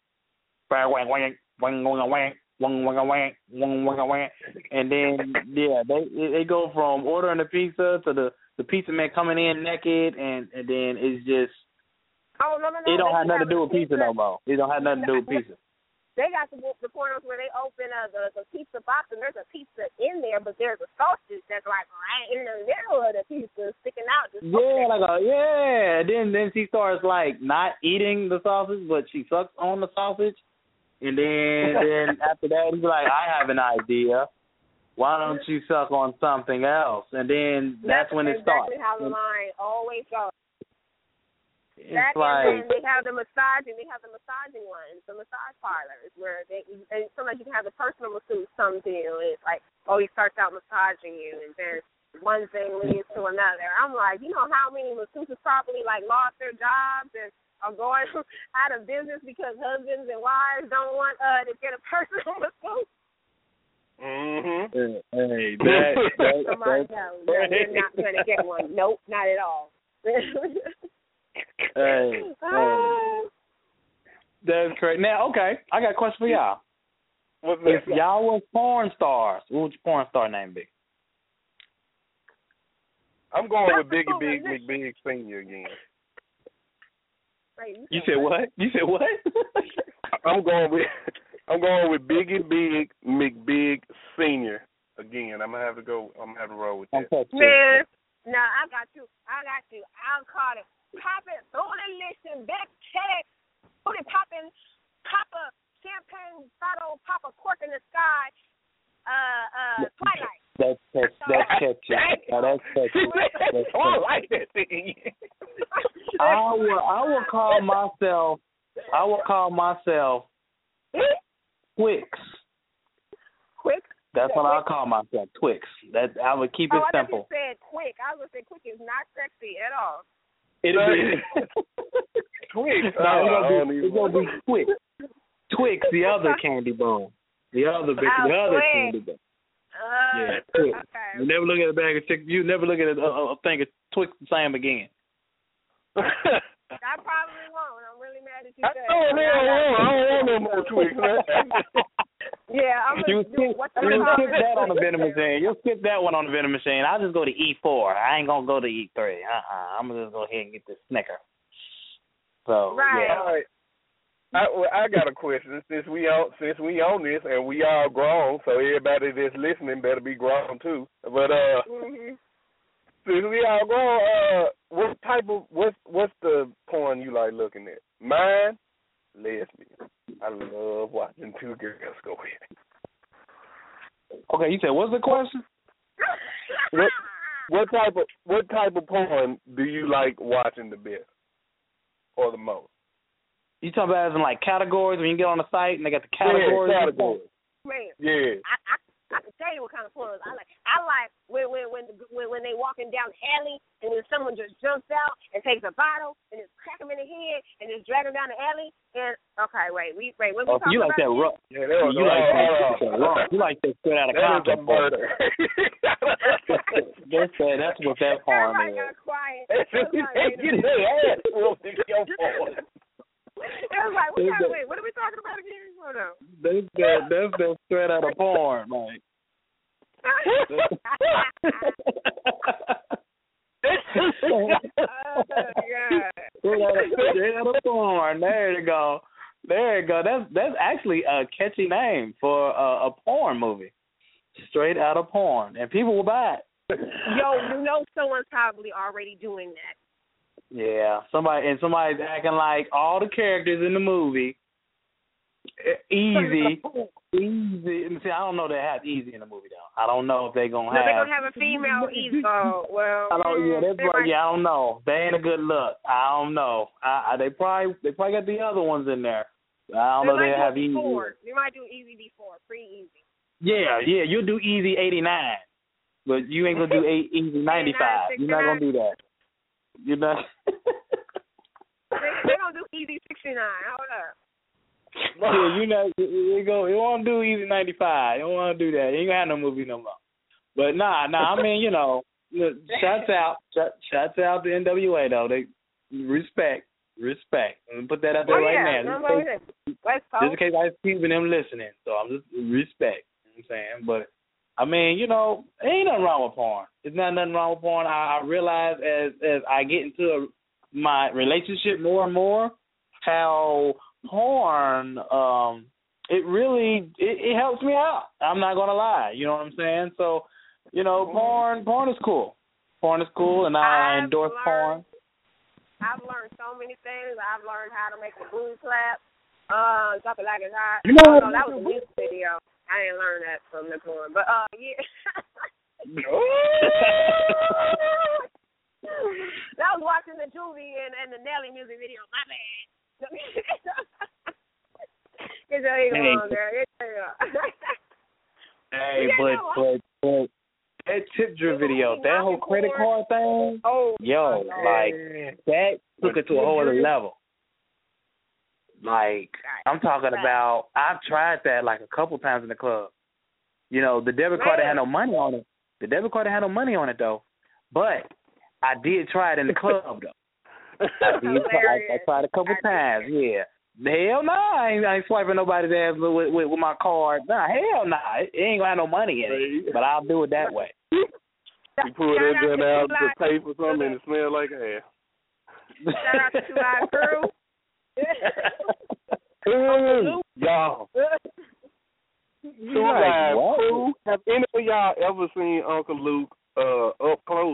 And then they go from ordering a pizza to the pizza man coming in naked, and then it's just it don't have nothing to do with pizza no more. It don't have nothing to do with pizza. They got the pornos where they open the pizza box and there's a pizza in there, but there's a sausage that's like right in the middle of the pizza sticking out. Then she starts like not eating the sausage, but she sucks on the sausage, and then after that he's like, I have an idea. Why don't you suck on something else? And then that's when it starts. That's exactly how the line always goes. It's like, and they have the massaging ones, the massage parlors where and sometimes you can have the personal masseuse come to you. And it's like, oh, he starts out massaging you, and there's one thing leads to another. I'm like, you know how many masseuses probably like lost their jobs and are going out of business because husbands and wives don't want to get a personal masseuse. Mm-hmm. Hey, you're not going to get one. Nope, not at all. Hey, that's correct. Now, okay, I got a question for y'all. If y'all was porn stars, what would your porn star name be? I'm going with Biggie Big McBig Senior again. You said what? I'm going with Biggie Big McBig Senior again. I'm gonna have to roll with that. Man, no, I got you. I'll call it. Pop it, throw it in listen, back check, put it popping, pop a champagne bottle, pop a cork in the sky, Twilight. That's catchy. That's catchy. I like that thing. I will call myself Twix. Twix? That's what I'll call myself, Twix. That I would keep it simple. I said quick. I was gonna say quick is not sexy at all. It'll be Twix. It's gonna be Twix. Twix, the other candy bar. The other candy bar. Yeah, Twix. Okay. You never look at a bag of chicken. You never look at a thing of Twix the same again. I probably won't. I'm really mad what you said. Oh, hell no. I don't want no more Twix, man. Yeah, I'm You'll gonna skip that on the vending machine. You'll skip that one on the vending machine. I'll just go to E4. I ain't gonna go to E3. I'm gonna just go ahead and get the Snicker. So right. Yeah. All right. I got a question. Since we on this and we all grown, so everybody that's listening better be grown too. But since we all grown, what's the porn you like looking at? Mine, lesbian. I love watching two girls go at it. Okay, you said what's the question? What type of porn do you like watching the best or the most? You talking about as in like categories when you get on the site and they got the categories? Yeah, categories. Man, yeah. I can tell you what kind of porn I like. I like when they walking down the alley and then someone just jumps out and takes a bottle and just crack them in the head and just drag them down the alley. And okay, what we talking you like about? that rough? Yeah, you like that rough? You like that straight out of Compton? Murder. That's what that porn Everybody is. got quiet. It was like, what are we talking about again? Hold on. That's the straight out of porn, Mike. Straight out of porn. There you go. That's actually a catchy name for a porn movie. Straight out of porn, and people will buy it. Yo, you know someone's probably already doing that. Yeah, somebody's acting like all the characters in the movie easy. See, I don't know if they have easy in the movie though. I don't know if they're gonna have. They're gonna have a female easy. Well, I don't know. They ain't a good look. I don't know. They probably got the other ones in there. I don't know. They have easy. They might do easy before, pretty easy. Yeah. You'll do easy 89, but you ain't gonna do easy 95. You're not gonna do that. You're not. They don't do easy 69. Hold up. Yeah, you won't do easy 95. You don't want to do that. You ain't gonna have no movie no more. But nah. I mean, shouts out to NWA though. They respect. I'm put that out there right now. Just in case Ice Cube and them listening. So I'm just respect. You know what I'm saying, but I mean, ain't nothing wrong with porn. It's not nothing wrong with porn. I realize as I get into my relationship more and more, how porn, it really helps me out. I'm not gonna lie. You know what I'm saying? So, porn is cool. Porn is cool, and I endorse porn. I've learned so many things. I've learned how to make a booty clap. Something like it's hot. That was a music video. I didn't learn that from the porn, but yeah. I was watching the Juvie and the Nelly music video. My bad. Get your ego on there. Hey, but that tip drill video, that whole credit card thing, that took it to a whole other level. Like, I'm talking about, I've tried that like a couple times in the club. The debit card didn't have no money on it. The debit card didn't have no money on it, though. But I did try it in the club, though. I tried a couple times, yeah. Hell no, I ain't swiping nobody's ass with my card. Nah, hell no. It ain't gonna have no money in it. But I'll do it that way. You pull that gun out to pay for something and it smells like ass. Shout out to our crew. Y'all. Have any of y'all ever seen Uncle Luke up close?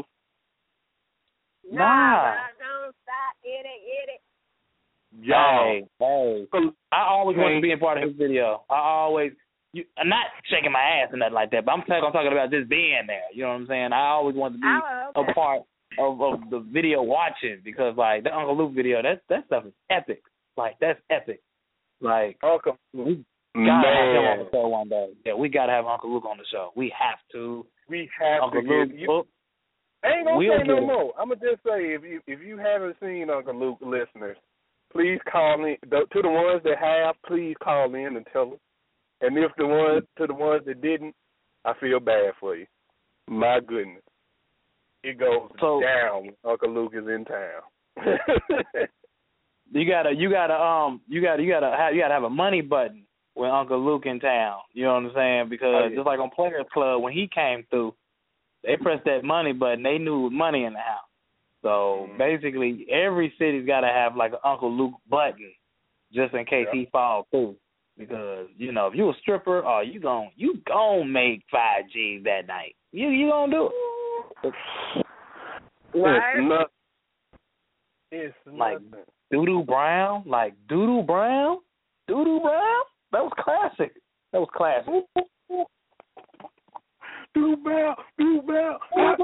Nah. Don't stop. Get it. Y'all. Hey. I always want to be a part of his video. I'm not shaking my ass or nothing like that, but I'm talking about just being there. You know what I'm saying? I always want to be a part of the video watching because, like, the Uncle Luke video, that stuff is epic. Like, that's epic. Like, Uncle we gotta have him on the show one day. Yeah, we gotta have Uncle Luke on the show. We have to. Uncle Luke. I ain't gonna say no more. I'm gonna just say if you haven't seen Uncle Luke, listeners, please call in. To the ones that have, please call in and tell us. And if to the ones that didn't, I feel bad for you. My goodness, it goes down. Uncle Luke is in town. You gotta have a money button when Uncle Luke in town. You know what I'm saying? Because just like on Players Club, when he came through, they pressed that money button. They knew there was money in the house. So basically, every city's got to have like an Uncle Luke button, just in case he falls through. Because if you a stripper, you gon' make 5 G's that night. You gonna do it. Right? It's like Doodoo Brown, That was classic. Doodoo Brown.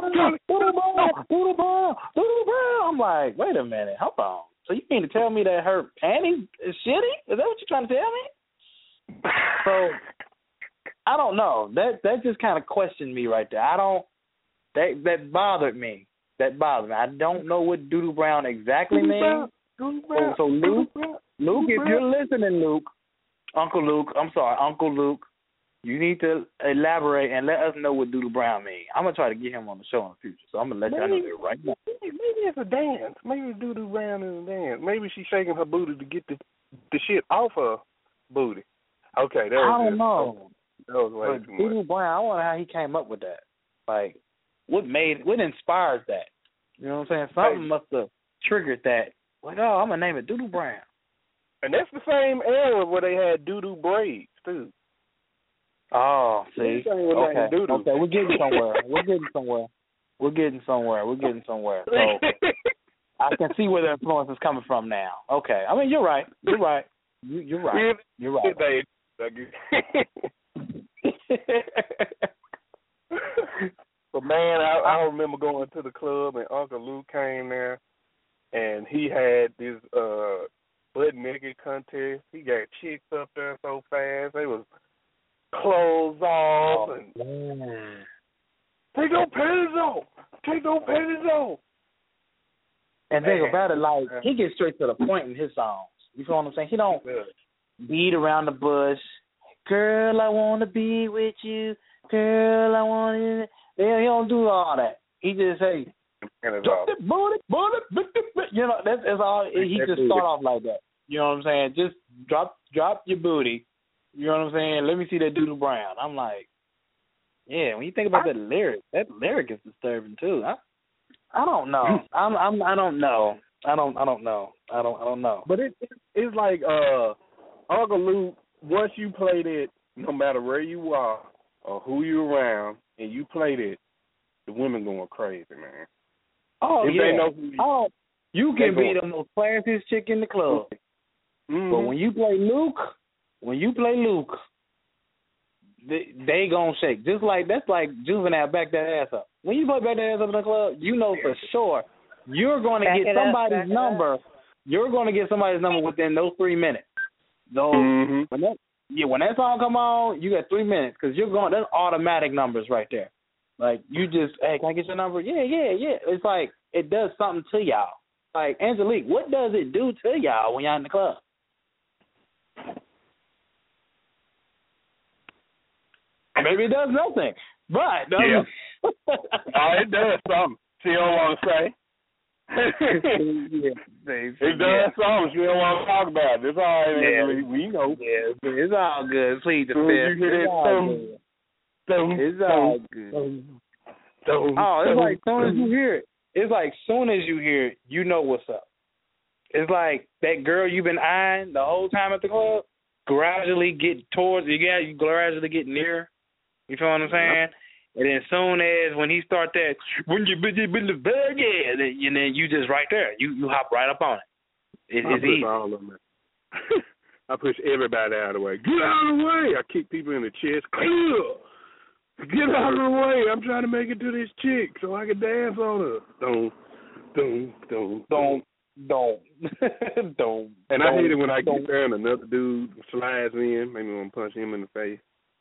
I'm like, wait a minute, hold on. So you mean to tell me that her panties is shitty? Is that what you're trying to tell me? So I don't know. That just kind of questioned me right there. That bothered me. I don't know what Doodoo Brown exactly means. So Luke, if you're listening, Uncle Luke, you need to elaborate and let us know what Doodoo Brown means. I'm going to try to get him on the show in the future, so I'm going to let y'all know that right now. Maybe it's a dance. Maybe Doodoo Brown is a dance. Maybe she's shaking her booty to get the shit off her booty. Okay, that was I don't know. That was way too much. Doodoo Brown, I wonder how he came up with that. Like, what inspires that? You know what I'm saying? Something must have triggered that. Like, I'm going to name it Doodoo Brown. And that's the same era where they had doo-doo braids, too. Oh, see? Okay, we're getting somewhere. So I can see where the influence is coming from now. Okay. I mean, you're right. You're right. But, man, I remember going to the club and Uncle Luke came there, and he had this butt naked contest. He got chicks up there so fast. They was clothes off and take those panties off. And think about it, like, he gets straight to the point in his songs. You feel what I'm saying? He don't beat around the bush. Girl, I want to be with you. Girl, I want to... He don't do all that. He just say, drop the booty. That's all. He just start off like that. You know what I'm saying? Just drop your booty. You know what I'm saying? Let me see that Doodoo Brown. I'm like, yeah. When you think about that lyric is disturbing too. I don't know. I don't know. I don't know. But it's like Uncle Luke. Once you played it, no matter where you are or who you around, and you played it, the women going crazy, man. Oh, if they know who you can be the most classiest chick in the club. Mm-hmm. But when you play Luke, they gonna shake. Just like that's like Juvenile back that ass up. When you play back that ass up in the club, you know for sure you're gonna get somebody's number. You're gonna get somebody's number within those 3 minutes. When that song come on, you got 3 minutes because that's automatic numbers right there. Like you just, hey, can I get your number? Yeah. It's like it does something to y'all. Like Angelique, what does it do to y'all when y'all in the club? Maybe it does nothing, but it does something. She don't want to say. It does something she don't want to talk about. It's all right, Angelique. We know. Yeah, it's all good. Please, the fifth. It's all good. It's like soon as you hear it. It's like soon as you hear it, you know what's up. It's like that girl you've been eyeing the whole time at the club, gradually get towards you. Yeah, you gradually get near. You feel what I'm saying? And then soon as when he start that, when you been the bag, and then you just right there. You hop right up on it. It's easy. All of them. I push everybody out of the way. Get out of the way. I kick people in the chest. Get out of the way. I'm trying to make it to this chick so I can dance on her. Don't. And I hate it when I get there and another dude slides in. Maybe I'm going to punch him in the face.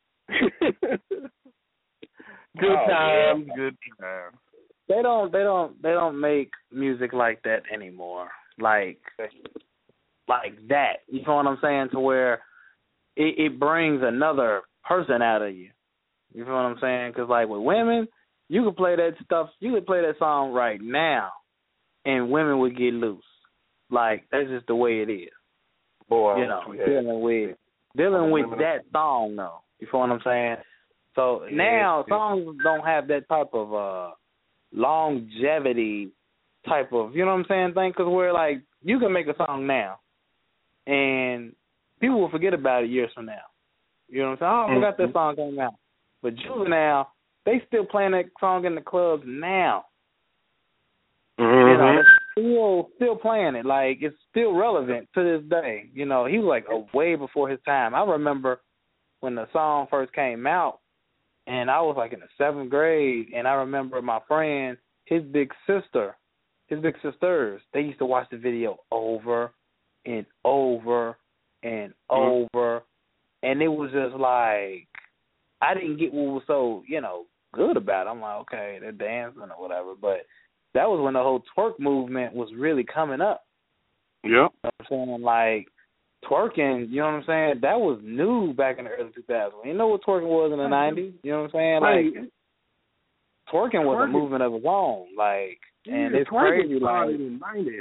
Good times. They don't make music like that anymore. Like that. You know what I'm saying? To where it brings another person out of you. You know what I'm saying? Because like with women, you could play that stuff. You could play that song right now, and women would get loose. like that's just the way it is. Boy, you know, dealing with that song though. You feel what I'm saying? So now songs don't have that type of longevity type of, you know what I'm saying, thing, because we're like, you can make a song now and people will forget about it years from now. You know what I'm saying? Oh, I forgot that song came out. But Juvenile, they still playing that song in the clubs now. You know, they're still playing it. Like, it's still relevant to this day. You know, he was like way before his time. I remember when the song first came out, and I was like in the 7th grade, and I remember my friend, his big sisters, they used to watch the video over and over and over, and it was just like, I didn't get what was so, you know, good about it. I'm like, okay, they're dancing or whatever, but that was when the whole twerk movement was really coming up. Yep. You know what I'm saying? Like, twerking, you know what I'm saying? That was new back in the early 2000s. You know what twerking was in the 90s? You know what I'm saying? Like, twerking was a movement of its own. Like, and it's crazy. Like, in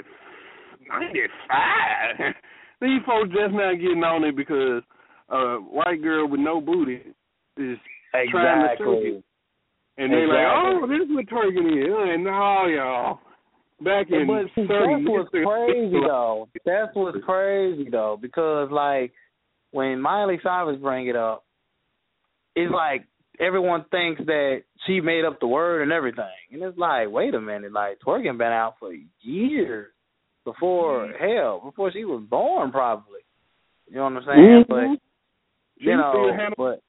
95. These folks just now getting on it because a white girl with no booty is trying to twerk it. And they're like, oh, this is what twerking is. And no, y'all. Back in but see, that's what's crazy, though. That's what's crazy, though, because, like, when Miley Cyrus bring it up, it's like everyone thinks that she made up the word and everything. And it's like, wait a minute, like, twerking been out for years before she was born, probably. You know what I'm saying? But, you know, but...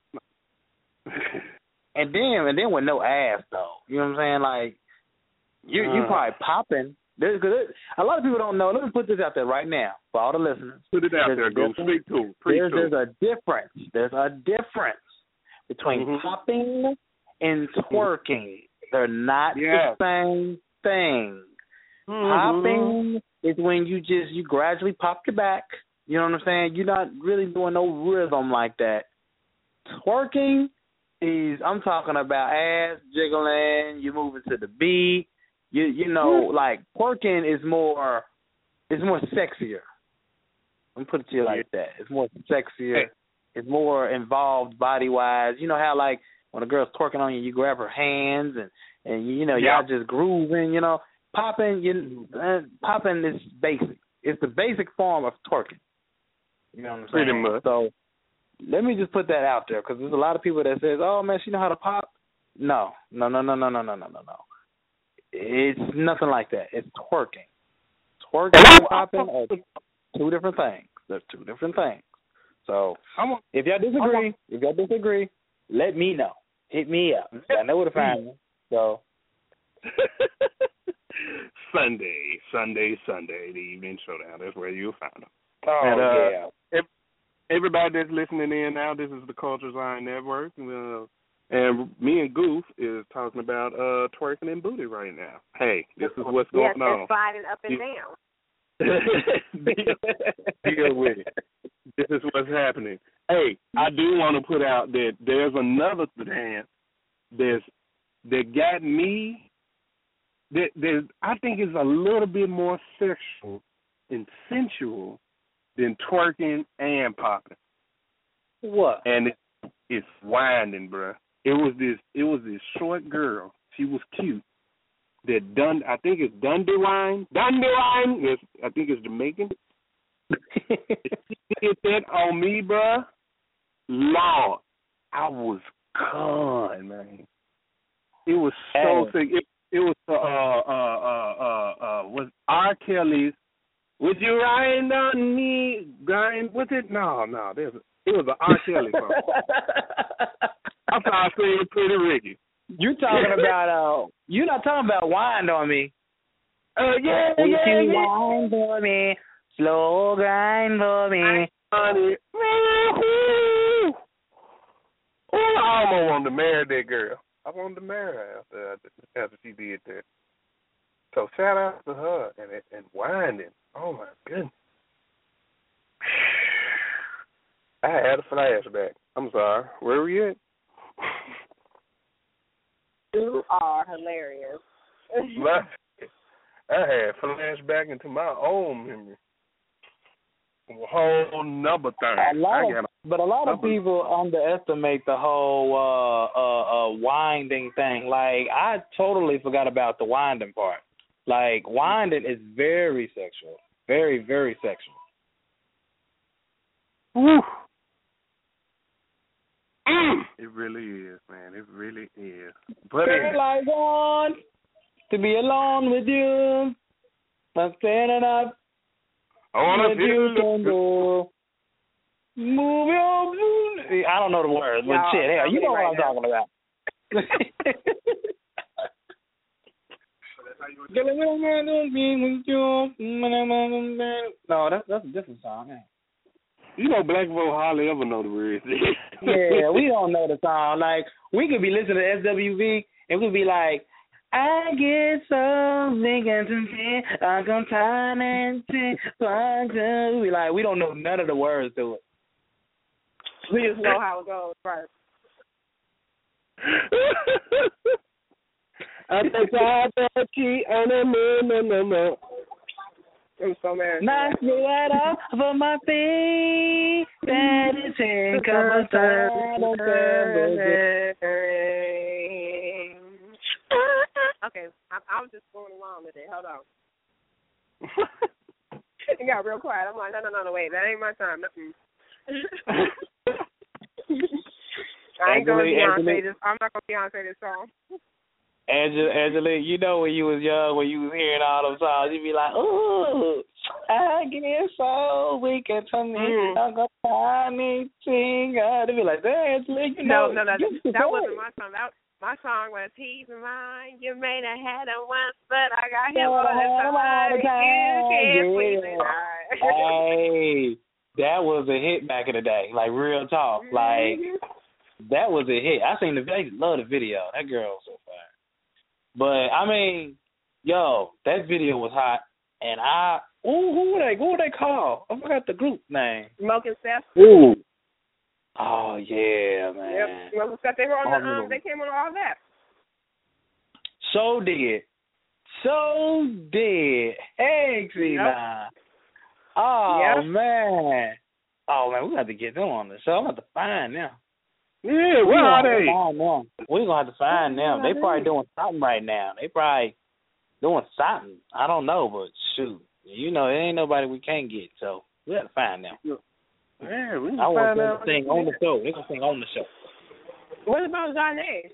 And then with no ass, though. You know what I'm saying? Like, you probably popping. A lot of people don't know. Let me put this out there right now for all the listeners. Put it out there. Go speak to them. There's a difference. There's a difference between popping and twerking. They're not the same thing. Popping is when you gradually pop your back. You know what I'm saying? You're not really doing no rhythm like that. Twerking is, I'm talking about ass jiggling, you moving to the beat. You know, like, twerking is more sexier. Let me put it to you like that. It's more sexier. It's more involved body-wise. You know how, like, when a girl's twerking on you, you grab her hands and you know, y'all just grooving, you know. Popping is basic. It's the basic form of twerking. You know what I'm saying? Pretty much. So let me just put that out there, because there's a lot of people that says, oh, man, she know how to pop. No. It's nothing like that. It's twerking. Twerking and popping are two different things. They're two different things. So if y'all disagree, let me know. Hit me up. I know where to find me. So Sunday, the Evening Showdown. That's where you'll find them. Oh, yeah. Everybody that's listening in now, this is the Culture Zion Network. And me and Goof is talking about twerking and booty right now. Hey, this is what's going on. Yes, sliding up and down. Deal with it. This is what's happening. Hey, I do want to put out that there's another dance that got me. I think it's a little bit more sexual and sensual than twerking and popping. What? And it's winding, bruh. It was this short girl. She was cute. I think it's Dundee Wine. Yes, I think it's Jamaican. She did that on me, bruh. Lord, I was gone, man. It was so sick. It was was R. Kelly's "Would You Ride on Me?" Was it? No. It was an R. Kelly song. I'm trying to say Pretty Ricky. You're not talking about "Wind on Me." Yeah. Wind for me, slow grind for me. Oh, I almost wanted to marry that girl. I wanted to marry her after she did that. So shout out to her and winding. Oh my goodness. I had a flashback. I'm sorry. Where were you at? You are hilarious. I had flashback into my own memory. A whole number thing. But a lot of people underestimate the whole winding thing. Like, I totally forgot about the winding part. Like, winding is very sexual. Very, very sexual. Woo. It really is, man. It really is. But girl, I want to be alone with you. I'm standing up. I want to feel move your. I don't know the words, but shit, hell, you know what I'm talking about. No, that's a different song, man. You know, Black Vote hardly ever know the words. Yeah, we don't know the song. Like, we could be listening to SWV and we'd be like, I get so big and I come time and we like, we don't know none of the words to it. We just know how it goes, right? I think I bet you no. I'm so mad. Knock me right off of my feet. That is in couple times. Okay, I was just going along with it. Hold on. It got real quiet. I'm like, no, wait. That ain't my time. I ain't going to Beyonce this. I'm not going to Beyonce this song. Angela, you know when you was young, when you was hearing all those songs, you'd be like, ooh, I get so weak and to me, I'm going to find me, sing. They'd be like, Angela, you know. No, that wasn't my song. My song was He's Mine. You may have had him once, but I got him all the time. Hey, that was a hit back in the day. Like, real talk. Like, that was a hit. I love the video. That girl was so fire. But, I mean, yo, that video was hot. And who were they called? I forgot the group name. Smoke and Steph. Ooh. Oh, yeah, man. Yep. Smoke and Steph. They were on they came on all that. So did. Hey, Xena. Oh, man. Oh, man, we got to get them on the show. I'm going to find them. Yeah, where are they? We're going to have to find them. They probably doing something right now. They probably doing something. I don't know, but shoot. You know, there ain't nobody we can't get, so we have to find them. Yeah, we can I want find them out. to sing on the show. They're going to sing on the show. What about Zane?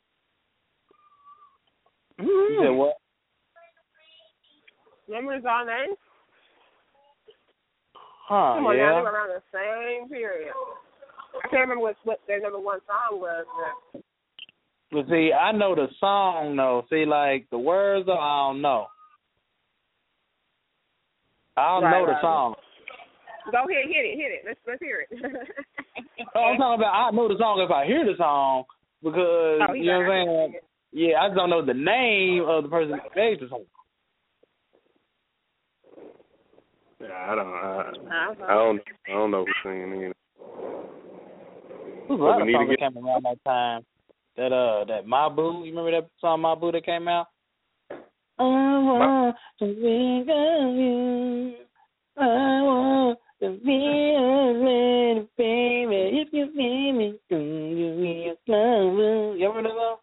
You said what? Remember Zane? Huh, Come on, yeah. now, they were around the same period. I can't remember what their number one song was. But see, I know the song, though. See, like, the words, though, I don't know. I don't know the song. Go ahead, hit it. Let's hear it. I'm talking about, I know the song if I hear the song, because, you know what I'm saying? Yeah, I just don't know the name of the person that made the song. Yeah, I don't know who's singing either. There's a lot of songs that came around that time. That Mabu, you remember that song Mabu that came out? I want to think of you. I want to be a little baby. If you feel me, you be a flower. You remember that song?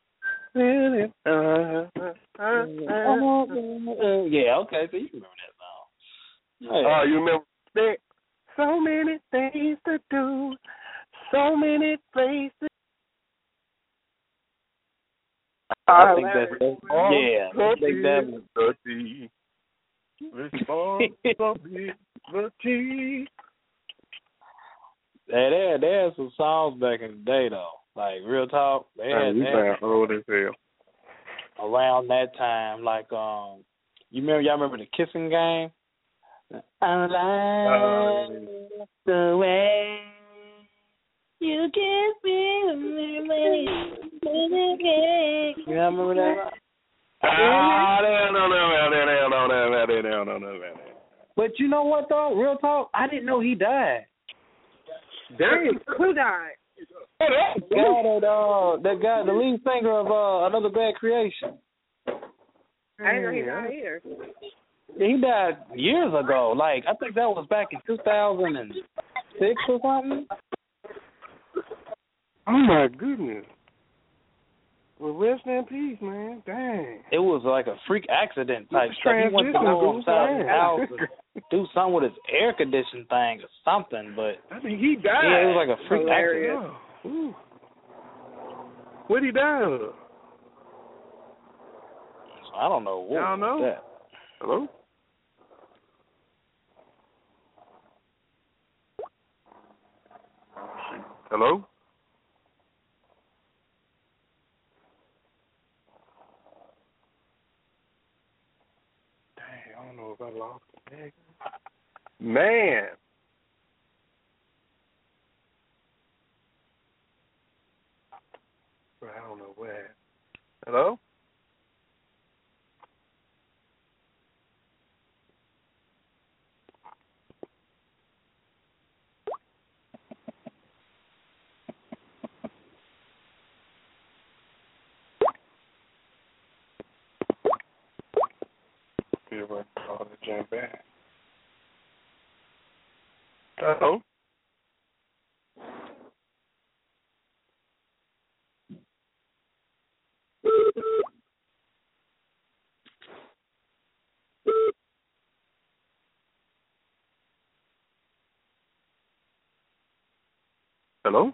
Yeah, okay, so you remember that song. Oh, you remember that? So many things to do, so many places. I think that's yeah. I think that there's some songs back in the day though. Like real talk, they had old as hell. Around that time, like y'all remember the Kissing Game? I like the way you kiss me. You remember that? But you know what though? Real talk, I didn't know he died. Dang, who died? That guy, the lead singer of Another Bad Creation. I didn't know he died either. Yeah, he died years ago. Like, I think that was back in 2006 or something. Oh, my goodness. Well, rest in peace, man. Dang. It was like a freak accident type stuff. He went to go inside his house and do something with his air conditioning thing or something, but I think he died. yeah, it was like a freak accident. Oh. What'd he die of? I don't know. What Y'all know? that? Hello? Hello? Dang, I don't know if I lost it. Man. I don't know where. Hello? Here we call the jam back. Hello? Hello?